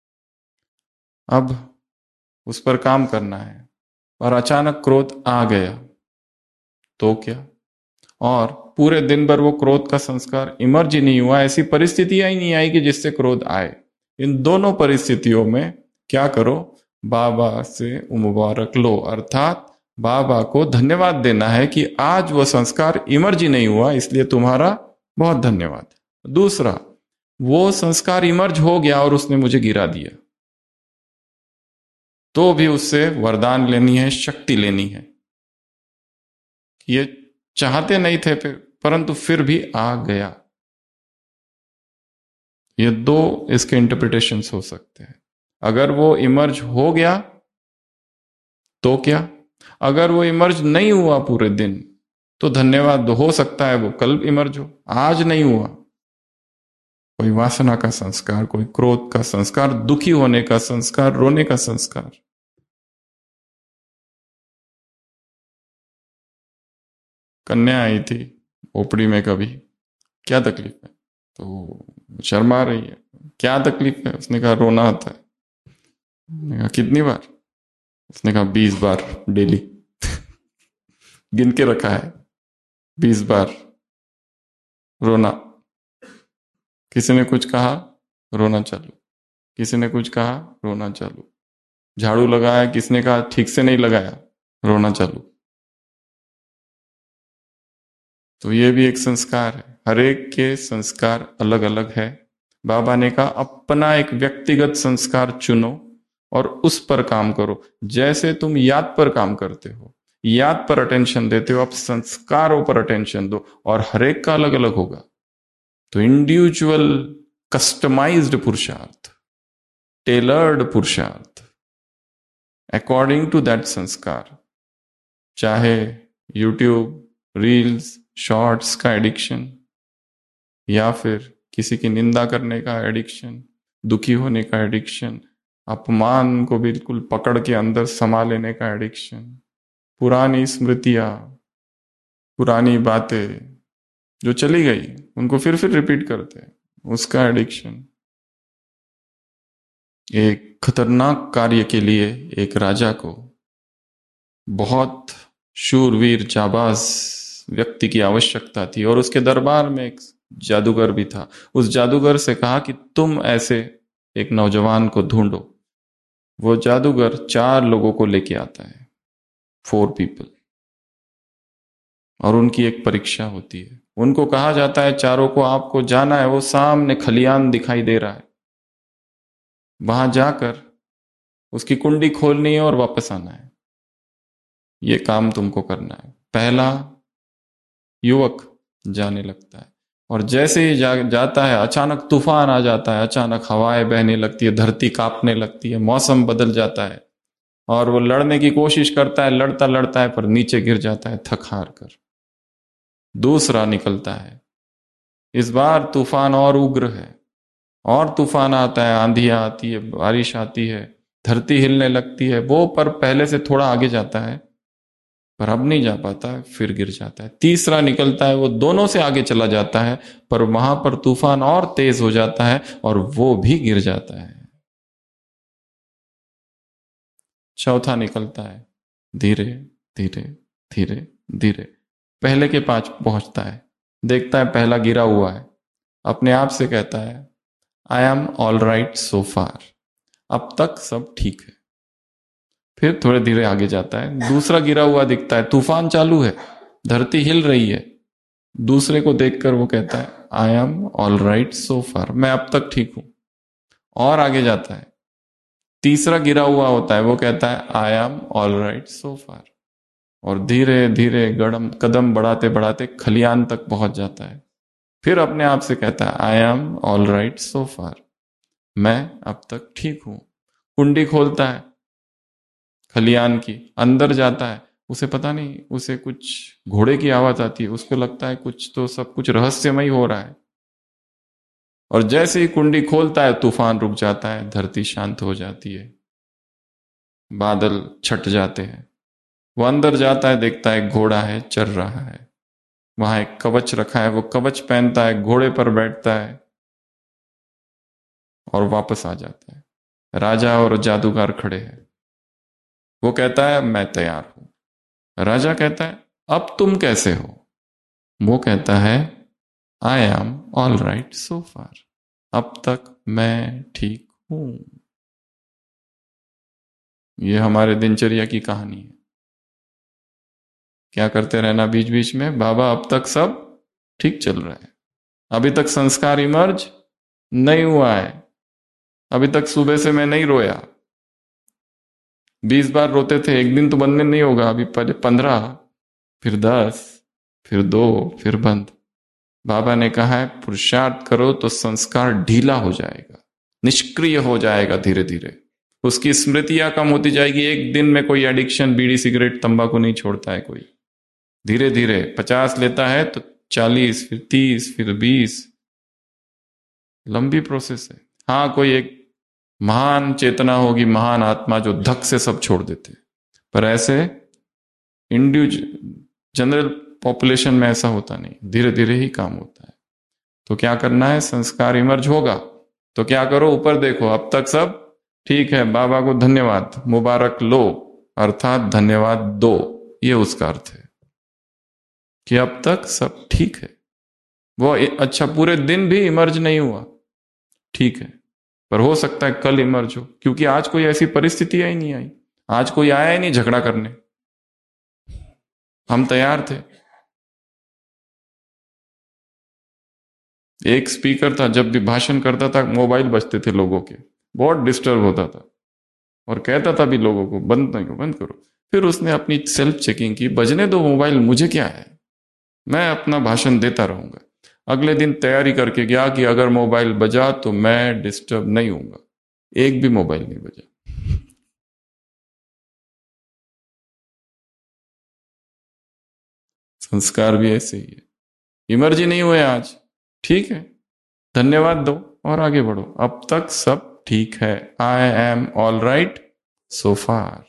अब उस पर काम करना है और अचानक क्रोध आ गया तो क्या? और पूरे दिन भर वो क्रोध का संस्कार इमर्ज ही नहीं हुआ, ऐसी परिस्थितियां ही नहीं आई कि जिससे क्रोध आए। इन दोनों परिस्थितियों में क्या करो? बाबा से मुबारक लो, अर्थात बाबा को धन्यवाद देना है कि आज वो संस्कार इमर्ज ही नहीं हुआ, इसलिए तुम्हारा बहुत धन्यवाद। दूसरा, वो संस्कार इमर्ज हो गया और उसने मुझे गिरा दिया, तो भी उससे वरदान लेनी है, शक्ति लेनी है। ये चाहते नहीं थे परंतु फिर भी आ गया। ये दो इसके इंटरप्रिटेशंस हो सकते हैं। अगर वो इमर्ज हो गया तो क्या? अगर वो इमर्ज नहीं हुआ पूरे दिन तो धन्यवाद, हो सकता है वो कल इमर्ज हो, आज नहीं हुआ। कोई वासना का संस्कार, कोई क्रोध का संस्कार, दुखी होने का संस्कार, रोने का संस्कार। कन्या आई थी ओपड़ी में, कभी क्या तकलीफ है? तो शर्मा रही है, क्या तकलीफ है? उसने कहा रोना आता है। मैंने कहा कितनी बार? उसने कहा 20 बार डेली। गिन के रखा है 20 बार रोना। किसी ने कुछ कहा, रोना चालू। किसी ने कुछ कहा, रोना चालू। झाड़ू लगाया, किसने कहा ठीक से नहीं लगाया, रोना चालू। तो ये भी एक संस्कार है। हर एक के संस्कार अलग अलग है। बाबा ने कहा अपना एक व्यक्तिगत संस्कार चुनो और उस पर काम करो। जैसे तुम याद पर काम करते हो, याद पर अटेंशन देते हो, अब संस्कारों पर अटेंशन दो, और हर एक का अलग अलग होगा। तो इंडिविजुअल कस्टमाइज्ड पुरुषार्थ, टेलर्ड पुरुषार्थ अकॉर्डिंग टू दैट संस्कार। चाहे यूट्यूब, रील्स, शॉर्ट्स का एडिक्शन, या फिर किसी की निंदा करने का एडिक्शन, दुखी होने का एडिक्शन, अपमान को बिल्कुल पकड़ के अंदर समा लेने का एडिक्शन, पुरानी स्मृतियां, पुरानी बातें जो चली गई उनको फिर रिपीट करते हैं, उसका एडिक्शन। एक खतरनाक कार्य के लिए एक राजा को बहुत शूरवीर जाबाज व्यक्ति की आवश्यकता थी, और उसके दरबार में एक जादूगर भी था। उस जादूगर से कहा कि तुम ऐसे एक नौजवान को ढूंढो। वो जादूगर 4 लोगों को लेके आता है, 4 पीपल, और उनकी एक परीक्षा होती है। उनको कहा जाता है चारों को आपको जाना है, वो सामने खलियान दिखाई दे रहा है, वहां जाकर उसकी कुंडी खोलनी है और वापस आना है। ये काम तुमको करना है। पहला युवक जाने लगता है, और जैसे ही जाता है अचानक तूफान आ जाता है, अचानक हवाएं बहने लगती है, धरती कांपने लगती है, मौसम बदल जाता है, और वो लड़ने की कोशिश करता है, लड़ता लड़ता है पर नीचे गिर जाता है थक हार कर। दूसरा निकलता है। इस बार तूफान और उग्र है, और तूफान आता है, आंधियां आती है, बारिश आती है, धरती हिलने लगती है। वो पर पहले से थोड़ा आगे जाता है, पर अब नहीं जा पाता, फिर गिर जाता है। तीसरा निकलता है, वो दोनों से आगे चला जाता है, पर वहां पर तूफान और तेज हो जाता है और वो भी गिर जाता है। चौथा निकलता है, धीरे धीरे धीरे धीरे पहले के पास पहुंचता है, देखता है पहला गिरा हुआ है, अपने आप से कहता है I am all right so far, अब तक सब ठीक है। फिर थोड़े धीरे आगे जाता है, दूसरा गिरा हुआ दिखता है, तूफान चालू है, धरती हिल रही है। दूसरे को देखकर वो कहता है I am all right so far, मैं अब तक ठीक हूं। और आगे जाता है, तीसरा गिरा हुआ होता है, वो कहता है I am all right so far. और धीरे धीरे गड़म कदम बढ़ाते बढ़ाते खलियान तक पहुंच जाता है। फिर अपने आप से कहता है I am all right so far, मैं अब तक ठीक हूं। कुंडी खोलता है खलियान की, अंदर जाता है, उसे पता नहीं, उसे कुछ घोड़े की आवाज आती है, उसको लगता है कुछ तो सब कुछ रहस्यमय हो रहा है। और जैसे ही कुंडी खोलता है तूफान रुक जाता है, धरती शांत हो जाती है, बादल छट जाते हैं। वो अंदर जाता है, देखता है घोड़ा है, चल रहा है, वहां एक कवच रखा है, वो कवच पहनता है, घोड़े पर बैठता है और वापस आ जाता है। राजा और जादूगर खड़े हैं। वो कहता है मैं तैयार हूं। राजा कहता है अब तुम कैसे हो? वो कहता है I am all right so far, अब तक मैं ठीक हूं। ये हमारे दिनचर्या की कहानी है। क्या करते रहना बीच बीच में, बाबा अब तक सब ठीक चल रहा है, अभी तक संस्कार इमर्ज नहीं हुआ है, अभी तक सुबह से मैं नहीं रोया, 20 बार रोते थे, एक दिन तो बंद नहीं होगा, अभी पहले 15, फिर 10, फिर 2, फिर बंद। बाबा ने कहा है पुरुषार्थ करो तो संस्कार ढीला हो जाएगा, निष्क्रिय हो जाएगा, धीरे धीरे उसकी स्मृतियां कम होती जाएगी। एक दिन में कोई एडिक्शन, बीड़ी सिगरेट तंबाकू नहीं छोड़ता है कोई, धीरे धीरे 50 लेता है तो 40, फिर 30, फिर 20, लंबी प्रोसेस है। हाँ, कोई एक महान चेतना होगी, महान आत्मा जो धक से सब छोड़ देते, पर ऐसे इंडिविजुअल जनरल पॉपुलेशन में ऐसा होता नहीं, धीरे धीरे ही काम होता है। तो क्या करना है, संस्कार इमर्ज होगा तो क्या करो, ऊपर देखो, अब तक सब ठीक है, बाबा को धन्यवाद मुबारक लो, अर्थात धन्यवाद दो, ये उसका अर्थ है कि अब तक सब ठीक है। वो अच्छा पूरे दिन भी इमर्ज नहीं हुआ, ठीक है, पर हो सकता है कल इमर्ज हो, क्योंकि आज कोई ऐसी परिस्थिति ही नहीं आई, आज कोई आया ही नहीं झगड़ा करने, हम तैयार थे। एक स्पीकर था, जब भी भाषण करता था मोबाइल बजते थे लोगों के, बहुत डिस्टर्ब होता था, और कहता था भी लोगों को बंद नहीं करो, बंद करो। फिर उसने अपनी सेल्फ चेकिंग की, बजने दो मोबाइल, मुझे क्या है, मैं अपना भाषण देता रहूंगा। अगले दिन तैयारी करके गया कि अगर मोबाइल बजा तो मैं डिस्टर्ब नहीं होऊंगा, एक भी मोबाइल नहीं बजा। संस्कार भी ऐसे ही है, इमर्जी नहीं हुए आज, ठीक है, धन्यवाद दो और आगे बढ़ो, अब तक सब ठीक है, I am all right so far.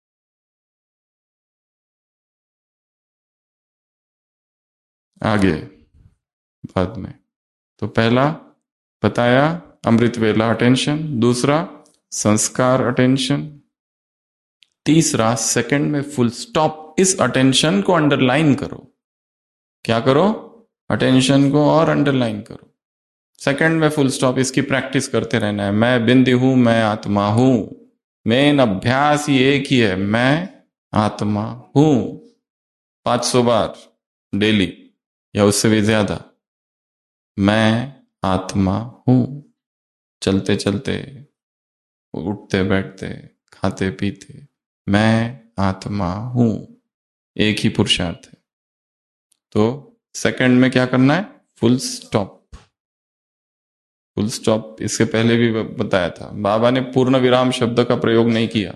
आगे बाद में, तो पहला बताया अमृत वेला अटेंशन, दूसरा संस्कार अटेंशन, तीसरा सेकंड में फुल स्टॉप, इस अटेंशन को अंडरलाइन करो। क्या करो, अटेंशन को और अंडरलाइन करो, सेकंड में फुल स्टॉप, इसकी प्रैक्टिस करते रहना है। मैं बिंदी हूं, मैं आत्मा हूं, मेन अभ्यास ही एक ही है, मैं आत्मा हूं, 500 बार डेली या उससे भी ज्यादा, मैं आत्मा हूं, चलते चलते, उठते बैठते, खाते पीते, मैं आत्मा हूं, एक ही पुरुषार्थ है। तो सेकंड में क्या करना है, फुल स्टॉप। फुल स्टॉप इससे पहले भी बताया था, बाबा ने पूर्ण विराम शब्द का प्रयोग नहीं किया।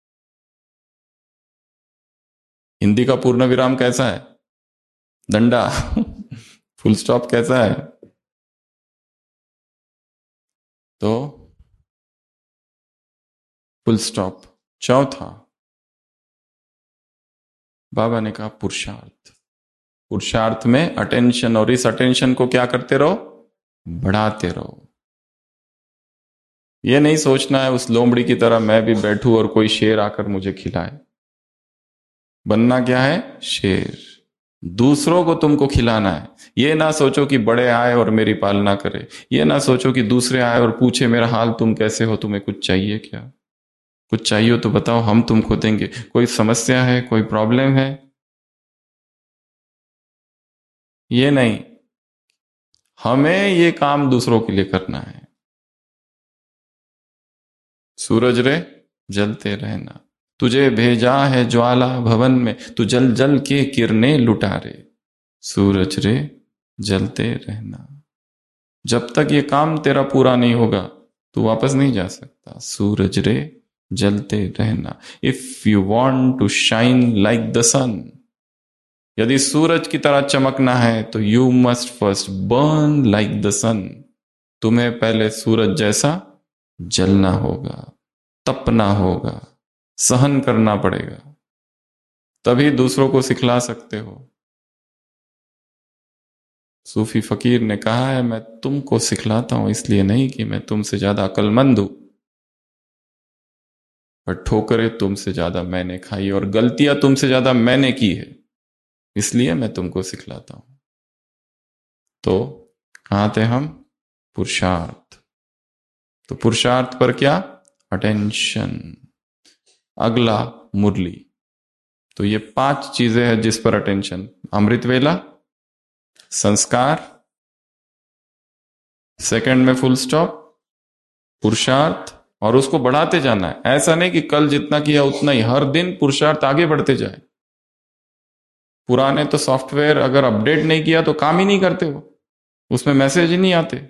हिंदी का पूर्ण विराम कैसा है, डंडा फुल स्टॉप कैसा है, तो फुल स्टॉप। चौथा बाबा ने कहा पुरुषार्थ। पुरुषार्थ में अटेंशन, और इस अटेंशन को क्या करते रहो, बढ़ाते रहो। ये नहीं सोचना है उस लोमड़ी की तरह मैं भी बैठूं और कोई शेर आकर मुझे खिलाए। बनना क्या है, शेर। दूसरों को तुमको खिलाना है। ये ना सोचो कि बड़े आए और मेरी पालना करे। ये ना सोचो कि दूसरे आए और पूछे मेरा हाल तुम कैसे हो, तुम्हें कुछ चाहिए क्या। कुछ चाहिए हो तो बताओ, हम तुमको देंगे। कोई समस्या है, कोई प्रॉब्लम है, ये नहीं। हमें ये काम दूसरों के लिए करना है। सूरज रे जलते रहना, तुझे भेजा है ज्वाला भवन में, तू जल जल के किरणें लुटा रे। सूरज रे जलते रहना, जब तक ये काम तेरा पूरा नहीं होगा तू वापस नहीं जा सकता। सूरज रे जलते रहना। If you want to shine like the sun, यदि सूरज की तरह चमकना है तो you must first burn like the sun. तुम्हें पहले सूरज जैसा जलना होगा, तपना होगा, सहन करना पड़ेगा, तभी दूसरों को सिखला सकते हो। सूफी फकीर ने कहा है मैं तुमको सिखलाता हूं इसलिए नहीं कि मैं तुमसे ज्यादा अक्लमंद हूं, पर ठोकरें तुमसे ज्यादा मैंने खाई और गलतियां तुमसे ज्यादा मैंने की है, इसलिए मैं तुमको सिखलाता हूं। तो कहां थे हम, पुरुषार्थ। तो पुरुषार्थ पर क्या, अटेंशन। अगला मुरली। तो ये 5 चीजें हैं जिस पर अटेंशन, अमृत वेला, संस्कार, सेकंड में फुल स्टॉप, पुरुषार्थ, और उसको बढ़ाते जाना है। ऐसा नहीं कि कल जितना किया उतना ही, हर दिन पुरुषार्थ आगे बढ़ते जाए। पुराने तो सॉफ्टवेयर अगर अपडेट नहीं किया तो काम ही नहीं करते, वो उसमें मैसेज ही नहीं आते।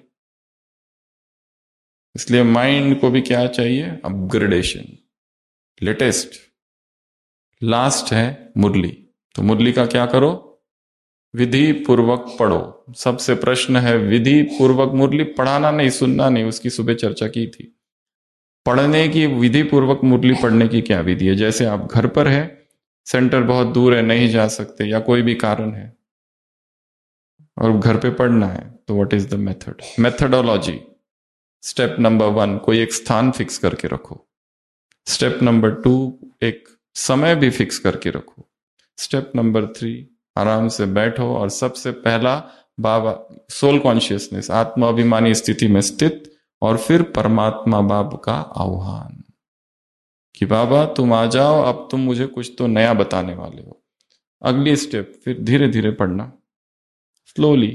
इसलिए माइंड को भी क्या चाहिए, अपग्रेडेशन, लेटेस्ट। लास्ट है मुरली। तो मुरली का क्या करो, विधि पूर्वक पढ़ो। सबसे प्रश्न है विधि पूर्वक मुरली, पढ़ाना नहीं, सुनना नहीं, उसकी सुबह चर्चा की थी। पढ़ने की, विधि पूर्वक मुरली पढ़ने की क्या विधि है। जैसे आप घर पर है, सेंटर बहुत दूर है, नहीं जा सकते या कोई भी कारण है और घर पे पढ़ना है, तो what is the method, methodology. Step number 1, कोई एक स्थान फिक्स करके रखो। स्टेप नंबर 2, एक समय भी फिक्स करके रखो। स्टेप नंबर 3, आराम से बैठो और सबसे पहला बाबा, सोल कॉन्शियसनेस, आत्मा अभिमानी स्थिति में स्थित, और फिर परमात्मा बाप का आह्वान कि बाबा तुम आ जाओ, अब तुम मुझे कुछ तो नया बताने वाले हो। अगली स्टेप फिर धीरे धीरे पढ़ना, स्लोली।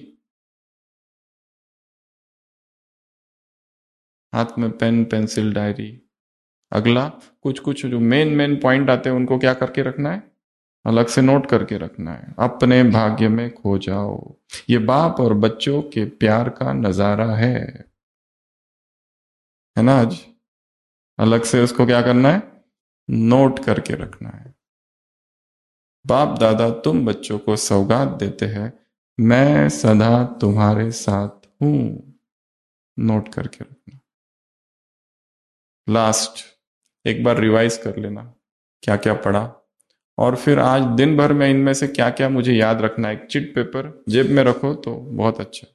हाथ में पेन पेंसिल डायरी। अगला, कुछ कुछ जो मेन मेन पॉइंट आते हैं उनको क्या करके रखना है, अलग से नोट करके रखना है। अपने भाग्य में खो जाओ, ये बाप और बच्चों के प्यार का नजारा है ना। आज अलग से उसको क्या करना है, नोट करके रखना है। बाप दादा तुम बच्चों को सौगात देते हैं, मैं सदा तुम्हारे साथ हूं, नोट करके रखना। लास्ट, एक बार रिवाइज कर लेना क्या क्या पढ़ा, और फिर आज दिन भर में इनमें से क्या क्या मुझे याद रखना है। एक चिट पेपर जेब में रखो तो बहुत अच्छा।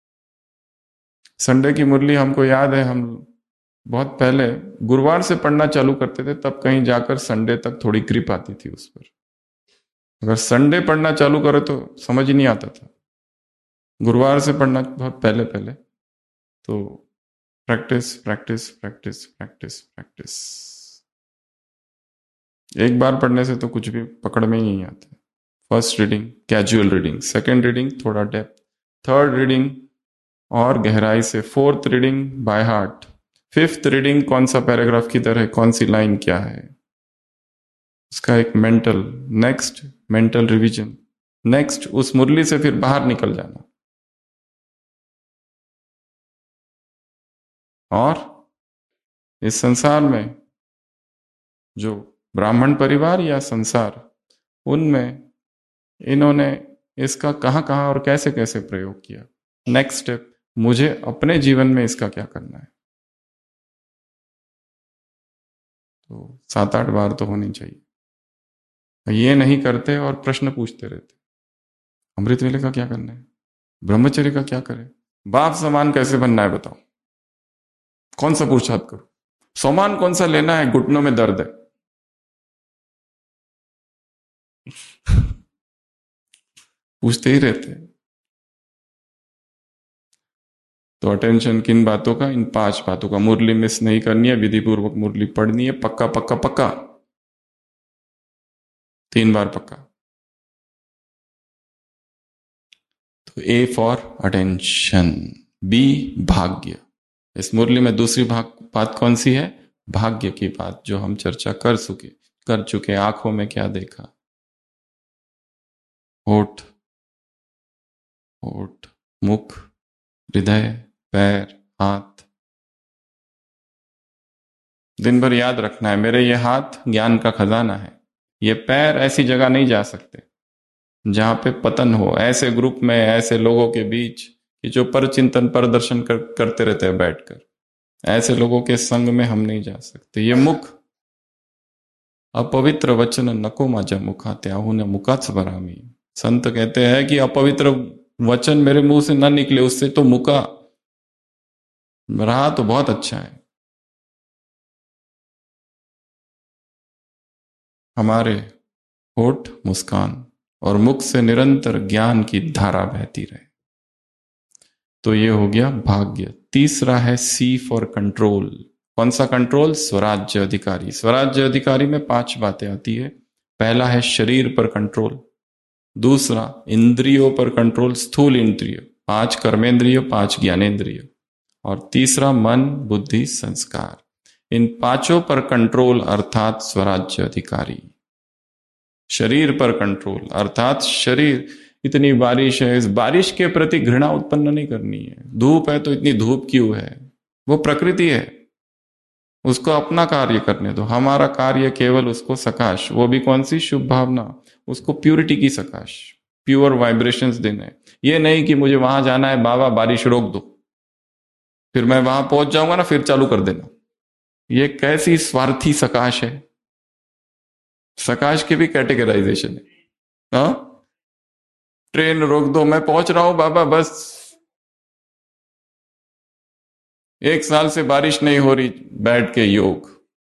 संडे की मुरली हमको याद है, हम बहुत पहले गुरुवार से पढ़ना चालू करते थे, तब कहीं जाकर संडे तक थोड़ी ग्रिप आती थी उस पर। अगर संडे पढ़ना चालू करो तो समझ ही नहीं आता था। गुरुवार से पढ़ना बहुत पहले पहले, तो practice practice practice practice practice. एक बार पढ़ने से तो कुछ भी पकड़ में ही नहीं आता। First reading casual reading, second reading थोड़ा डेप्थ, थर्ड रीडिंग और गहराई से, fourth reading by heart, fifth reading कौन सा पैराग्राफ किधर है, कौन सी लाइन क्या है, उसका एक mental, next mental revision, next उस मुरली से फिर बाहर निकल जाना। और इस संसार में जो ब्राह्मण परिवार या संसार, उनमें इन्होंने इसका कहां कहां और कैसे कैसे प्रयोग किया। नेक्स्ट स्टेप, मुझे अपने जीवन में इसका क्या करना है। तो 7-8 बार तो होनी चाहिए, ये नहीं करते और प्रश्न पूछते रहते, अमृत वेले का क्या करना है, ब्रह्मचर्य का क्या करें, बाप समान कैसे बनना है बताओ, कौन सा पुरुषार्थ करो, सामान कौन सा लेना है, घुटनों में दर्द है। पूछते ही रहते हैं। तो अटेंशन किन बातों का, इन 5 बातों का। मुरली मिस नहीं करनी है, विधि पूर्वक मुरली पढ़नी है, पक्का पक्का पक्का, 3 बार पक्का। तो ए फॉर अटेंशन, बी भाग्य। इस मुरली में दूसरी बात कौन सी है, भाग्य की बात, जो हम चर्चा कर चुके। आंखों में क्या देखा, होठ, होठ, मुख, हृदय, पैर, हाथ। दिन भर याद रखना है, मेरे ये हाथ ज्ञान का खजाना है, ये पैर ऐसी जगह नहीं जा सकते जहां पे पतन हो। ऐसे ग्रुप में, ऐसे लोगों के बीच कि जो पर चिंतन पर दर्शन करते रहते हैं बैठकर, ऐसे लोगों के संग में हम नहीं जा सकते। ये मुख, अपवित्र वचन नको माझ्या मुखा त्याहून मुखाच वरामी। संत कहते हैं कि अपवित्र वचन मेरे मुंह से ना निकले, उससे तो मुका रहा तो बहुत अच्छा है। हमारे होठ मुस्कान और मुख से निरंतर ज्ञान की धारा बहती रहे। तो ये हो गया भाग्य। तीसरा है सी फॉर कंट्रोल। कौन सा कंट्रोल, स्वराज्य अधिकारी। स्वराज्य अधिकारी में 5 बातें आती है। पहला है शरीर पर कंट्रोल, दूसरा इंद्रियों पर कंट्रोल, स्थूल इंद्रिय, 5 कर्मेंद्रिय, 5 ज्ञानेंद्रिय, और तीसरा मन बुद्धि संस्कार। इन 5 पर कंट्रोल अर्थात स्वराज्य अधिकारी। शरीर पर कंट्रोल अर्थात शरीर, इतनी बारिश है, इस बारिश के प्रति घृणा उत्पन्न नहीं करनी है। धूप है तो इतनी धूप क्यों है, वो प्रकृति है, उसको अपना कार्य करने दो। हमारा कार्य केवल उसको सकाश, वो भी कौन सी, शुभ भावना, उसको प्यूरिटी की सकाश, प्योर वाइब्रेशंस देने। ये नहीं कि मुझे वहां जाना है, बाबा बारिश रोक दो, फिर मैं वहां पहुंच जाऊंगा ना फिर चालू कर देना। ये कैसी स्वार्थी सकाश है। सकाश की भी कैटेगराइजेशन है। हाँ, ट्रेन रोक दो, मैं पहुंच रहा हूं बाबा, बस 1 साल से बारिश नहीं हो रही, बैठ के योग।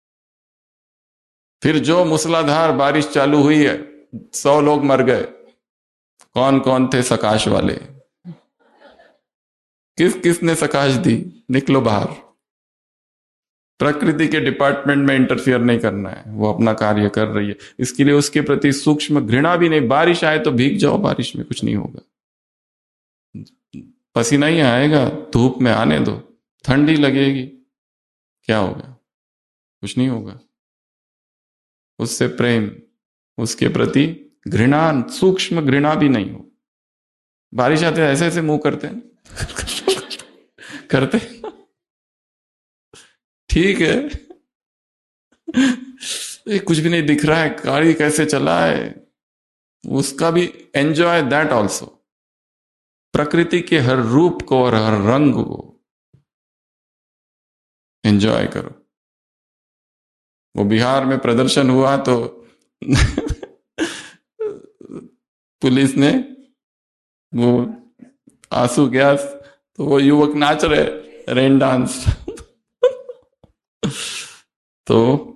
फिर जो मूसलाधार बारिश चालू हुई है, 100 लोग मर गए, कौन कौन थे सकाश वाले, किस किसने सकाश दी, निकलो बाहर। प्रकृति के डिपार्टमेंट में इंटरफियर नहीं करना है, वो अपना कार्य कर रही है, इसके लिए उसके प्रति सूक्ष्म घृणा भी नहीं। बारिश आए तो भीग जाओ, बारिश में कुछ नहीं होगा, पसीना ही आएगा, धूप में आने दो, ठंडी लगेगी, क्या होगा, कुछ नहीं होगा। उससे प्रेम, उसके प्रति घृणा, सूक्ष्म घृणा भी नहीं हो। बारिश आते ऐसे ऐसे मुंह करते हैं करते, ठीक है, ये कुछ भी नहीं दिख रहा है, गाड़ी कैसे चला है, उसका भी एंजॉय दैट ऑल्सो। प्रकृति के हर रूप को और हर रंग को एंजॉय करो। वो बिहार में प्रदर्शन हुआ तो पुलिस ने वो आंसू गैस, तो वो युवक नाच रहे रेन डांस तो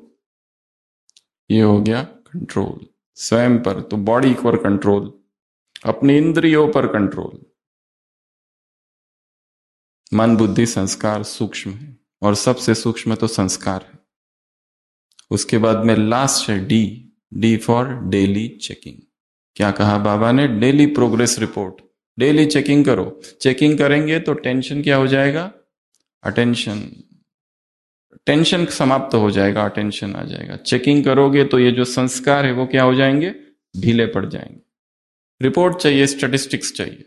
ये हो गया कंट्रोल स्वयं पर। तो बॉडी पर कंट्रोल, अपनी इंद्रियों पर कंट्रोल, मन बुद्धि संस्कार सूक्ष्म है, और सबसे सूक्ष्म तो संस्कार है। उसके बाद में लास्ट है D, D for daily checking. क्या कहा बाबा ने, daily progress report, daily checking करो। चेकिंग करेंगे तो टेंशन क्या हो जाएगा, अटेंशन, टेंशन समाप्त हो जाएगा, अटेंशन आ जाएगा। चेकिंग करोगे तो ये जो संस्कार है वो क्या हो जाएंगे, ढीले पड़ जाएंगे। रिपोर्ट चाहिए, स्टैटिस्टिक्स चाहिए,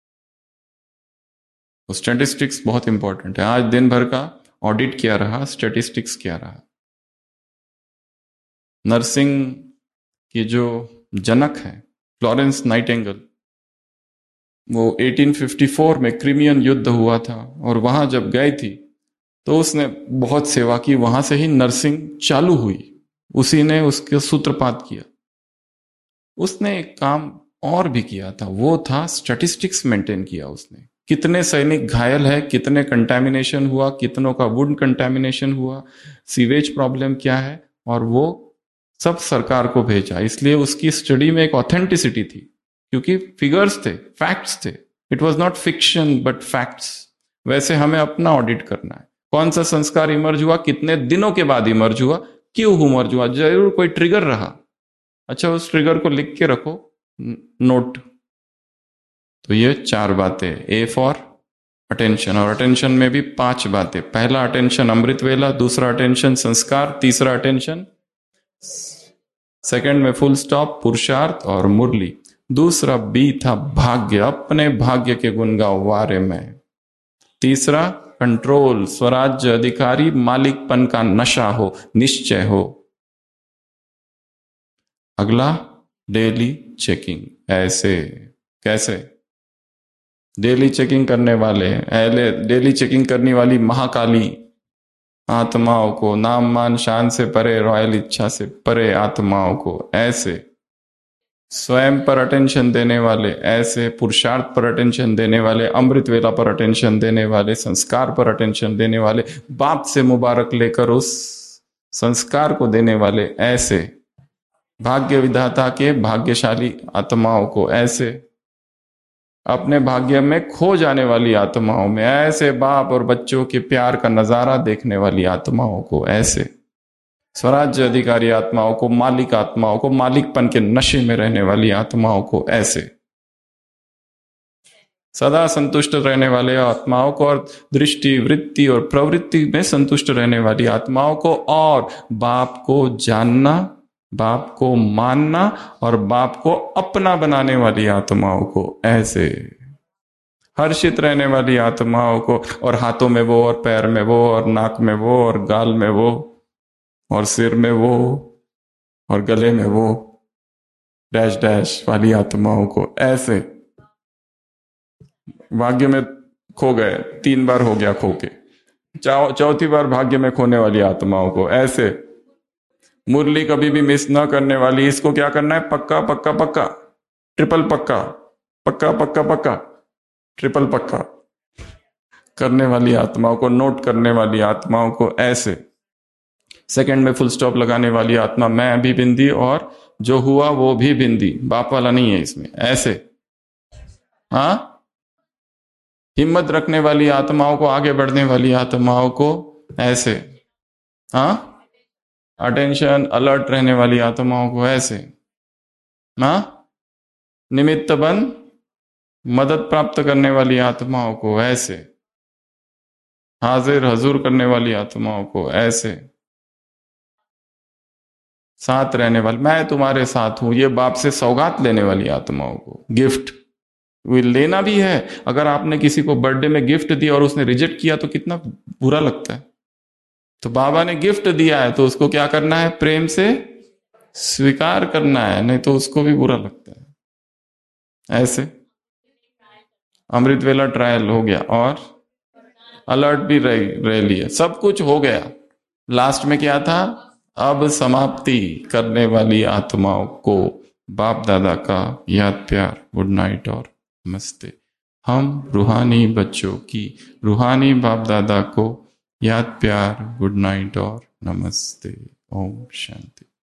तो स्टैटिस्टिक्स बहुत इंपॉर्टेंट है। आज दिन भर का ऑडिट क्या रहा, स्टैटिस्टिक्स क्या रहा। नर्सिंग की जो जनक है फ्लोरेंस नाइटिंगेल, वो 1854 में क्रिमियन युद्ध हुआ था, और वहां जब गई थी तो उसने बहुत सेवा की, वहां से ही नर्सिंग चालू हुई, उसी ने उसके सूत्रपात किया। उसने एक काम और भी किया था, वो था स्टैटिस्टिक्स मेंटेन किया उसने। कितने सैनिक घायल है, कितने कंटेमिनेशन हुआ, कितनों का वुड कंटेमिनेशन हुआ, सीवेज प्रॉब्लम क्या है, और वो सब सरकार को भेजा। इसलिए उसकी स्टडी में एक ऑथेंटिसिटी थी, क्योंकि फिगर्स थे, फैक्ट्स थे। It was not fiction but facts. वैसे हमें अपना ऑडिट करना है। कौन सा संस्कार इमर्ज हुआ, कितने दिनों के बाद इमर्ज हुआ, क्यों इमर्ज हुआ, जरूर कोई ट्रिगर रहा। अच्छा, उस ट्रिगर को लिख के रखो, नोट। तो ये 4 बातें। ए फॉर अटेंशन, और अटेंशन में भी 5 बातें। पहला अटेंशन अमृत वेला, दूसरा अटेंशन संस्कार, तीसरा अटेंशन, सेकंड में फुल स्टॉप पुरुषार्थ और मुरली। दूसरा बी था भाग्य, अपने भाग्य के गुण गाओ वारे में। तीसरा कंट्रोल, स्वराज्य, अधिकारी, मालिकपन का नशा हो, निश्चय हो। अगला डेली चेकिंग। ऐसे कैसे? डेली चेकिंग करने वाले, डेली चेकिंग करने वाली महाकाली आत्माओं को, नाम मान शान से परे, रॉयल इच्छा से परे आत्माओं को ऐसे, स्वयं पर अटेंशन देने वाले ऐसे, पुरुषार्थ पर अटेंशन देने वाले, अमृत वेला पर अटेंशन देने वाले, संस्कार पर अटेंशन देने वाले, बाप से मुबारक लेकर उस संस्कार को देने वाले ऐसे, भाग्य विधाता के भाग्यशाली आत्माओं को ऐसे, अपने भाग्य में खो जाने वाली आत्माओं में ऐसे, बाप और बच्चों के प्यार का नजारा देखने वाली आत्माओं को ऐसे, स्वराज्य अधिकारी आत्माओं को, मालिक आत्माओं को, मालिकपन के नशे में रहने वाली आत्माओं को ऐसे, सदा संतुष्ट रहने वाले आत्माओं को, और दृष्टि, वृत्ति और प्रवृत्ति में संतुष्ट रहने वाली आत्माओं को, और बाप को जानना, बाप को मानना और बाप को अपना बनाने वाली आत्माओं को ऐसे, हर्षित रहने वाली आत्माओं को, और हाथों में वो, और पैर में वो, और नाक में वो, और गाल में वो, और सिर में वो, और गले में वो, डैश डैश वाली आत्माओं को ऐसे। भाग्य में खो गए, 3 बार हो गया खो के, चौथी बार भाग्य में खोने वाली आत्माओं को ऐसे। मुरली कभी भी मिस ना करने वाली, इसको क्या करना है, पक्का पक्का पक्का, ट्रिपल पक्का, पक्का पक्का पक्का, ट्रिपल पक्का करने वाली आत्माओं को, नोट करने वाली आत्माओं को ऐसे। सेकंड में फुल स्टॉप लगाने वाली आत्मा, मैं भी बिंदी और जो हुआ वो भी बिंदी, बाप वाला नहीं है इसमें ऐसे। हाँ, हिम्मत रखने वाली आत्माओं को, आगे बढ़ने वाली आत्माओं को ऐसे। हाँ, अटेंशन, अलर्ट रहने वाली आत्माओं को ऐसे। हाँ, निमित्त बन मदद प्राप्त करने वाली आत्माओं को ऐसे, हाजिर हजूर करने वाली आत्माओं को ऐसे, साथ रहने वाली, मैं तुम्हारे साथ हूं, ये बाप से सौगात लेने वाली आत्माओं को, गिफ्ट लेना भी है। अगर आपने किसी को बर्थडे में गिफ्ट दिया और उसने रिजेक्ट किया तो कितना बुरा लगता है। तो बाबा ने गिफ्ट दिया है तो उसको क्या करना है, प्रेम से स्वीकार करना है, नहीं तो उसको भी बुरा लगता है ऐसे। अमृत वेला ट्रायल हो गया, और अलर्ट भी रह लिया, सब कुछ हो गया। लास्ट में क्या था, अब समाप्ति करने वाली आत्माओं को बाप दादा का याद प्यार, गुड नाइट और नमस्ते। हम रूहानी बच्चों की रूहानी बाप दादा को याद प्यार, गुड नाइट और नमस्ते। ओम शांति।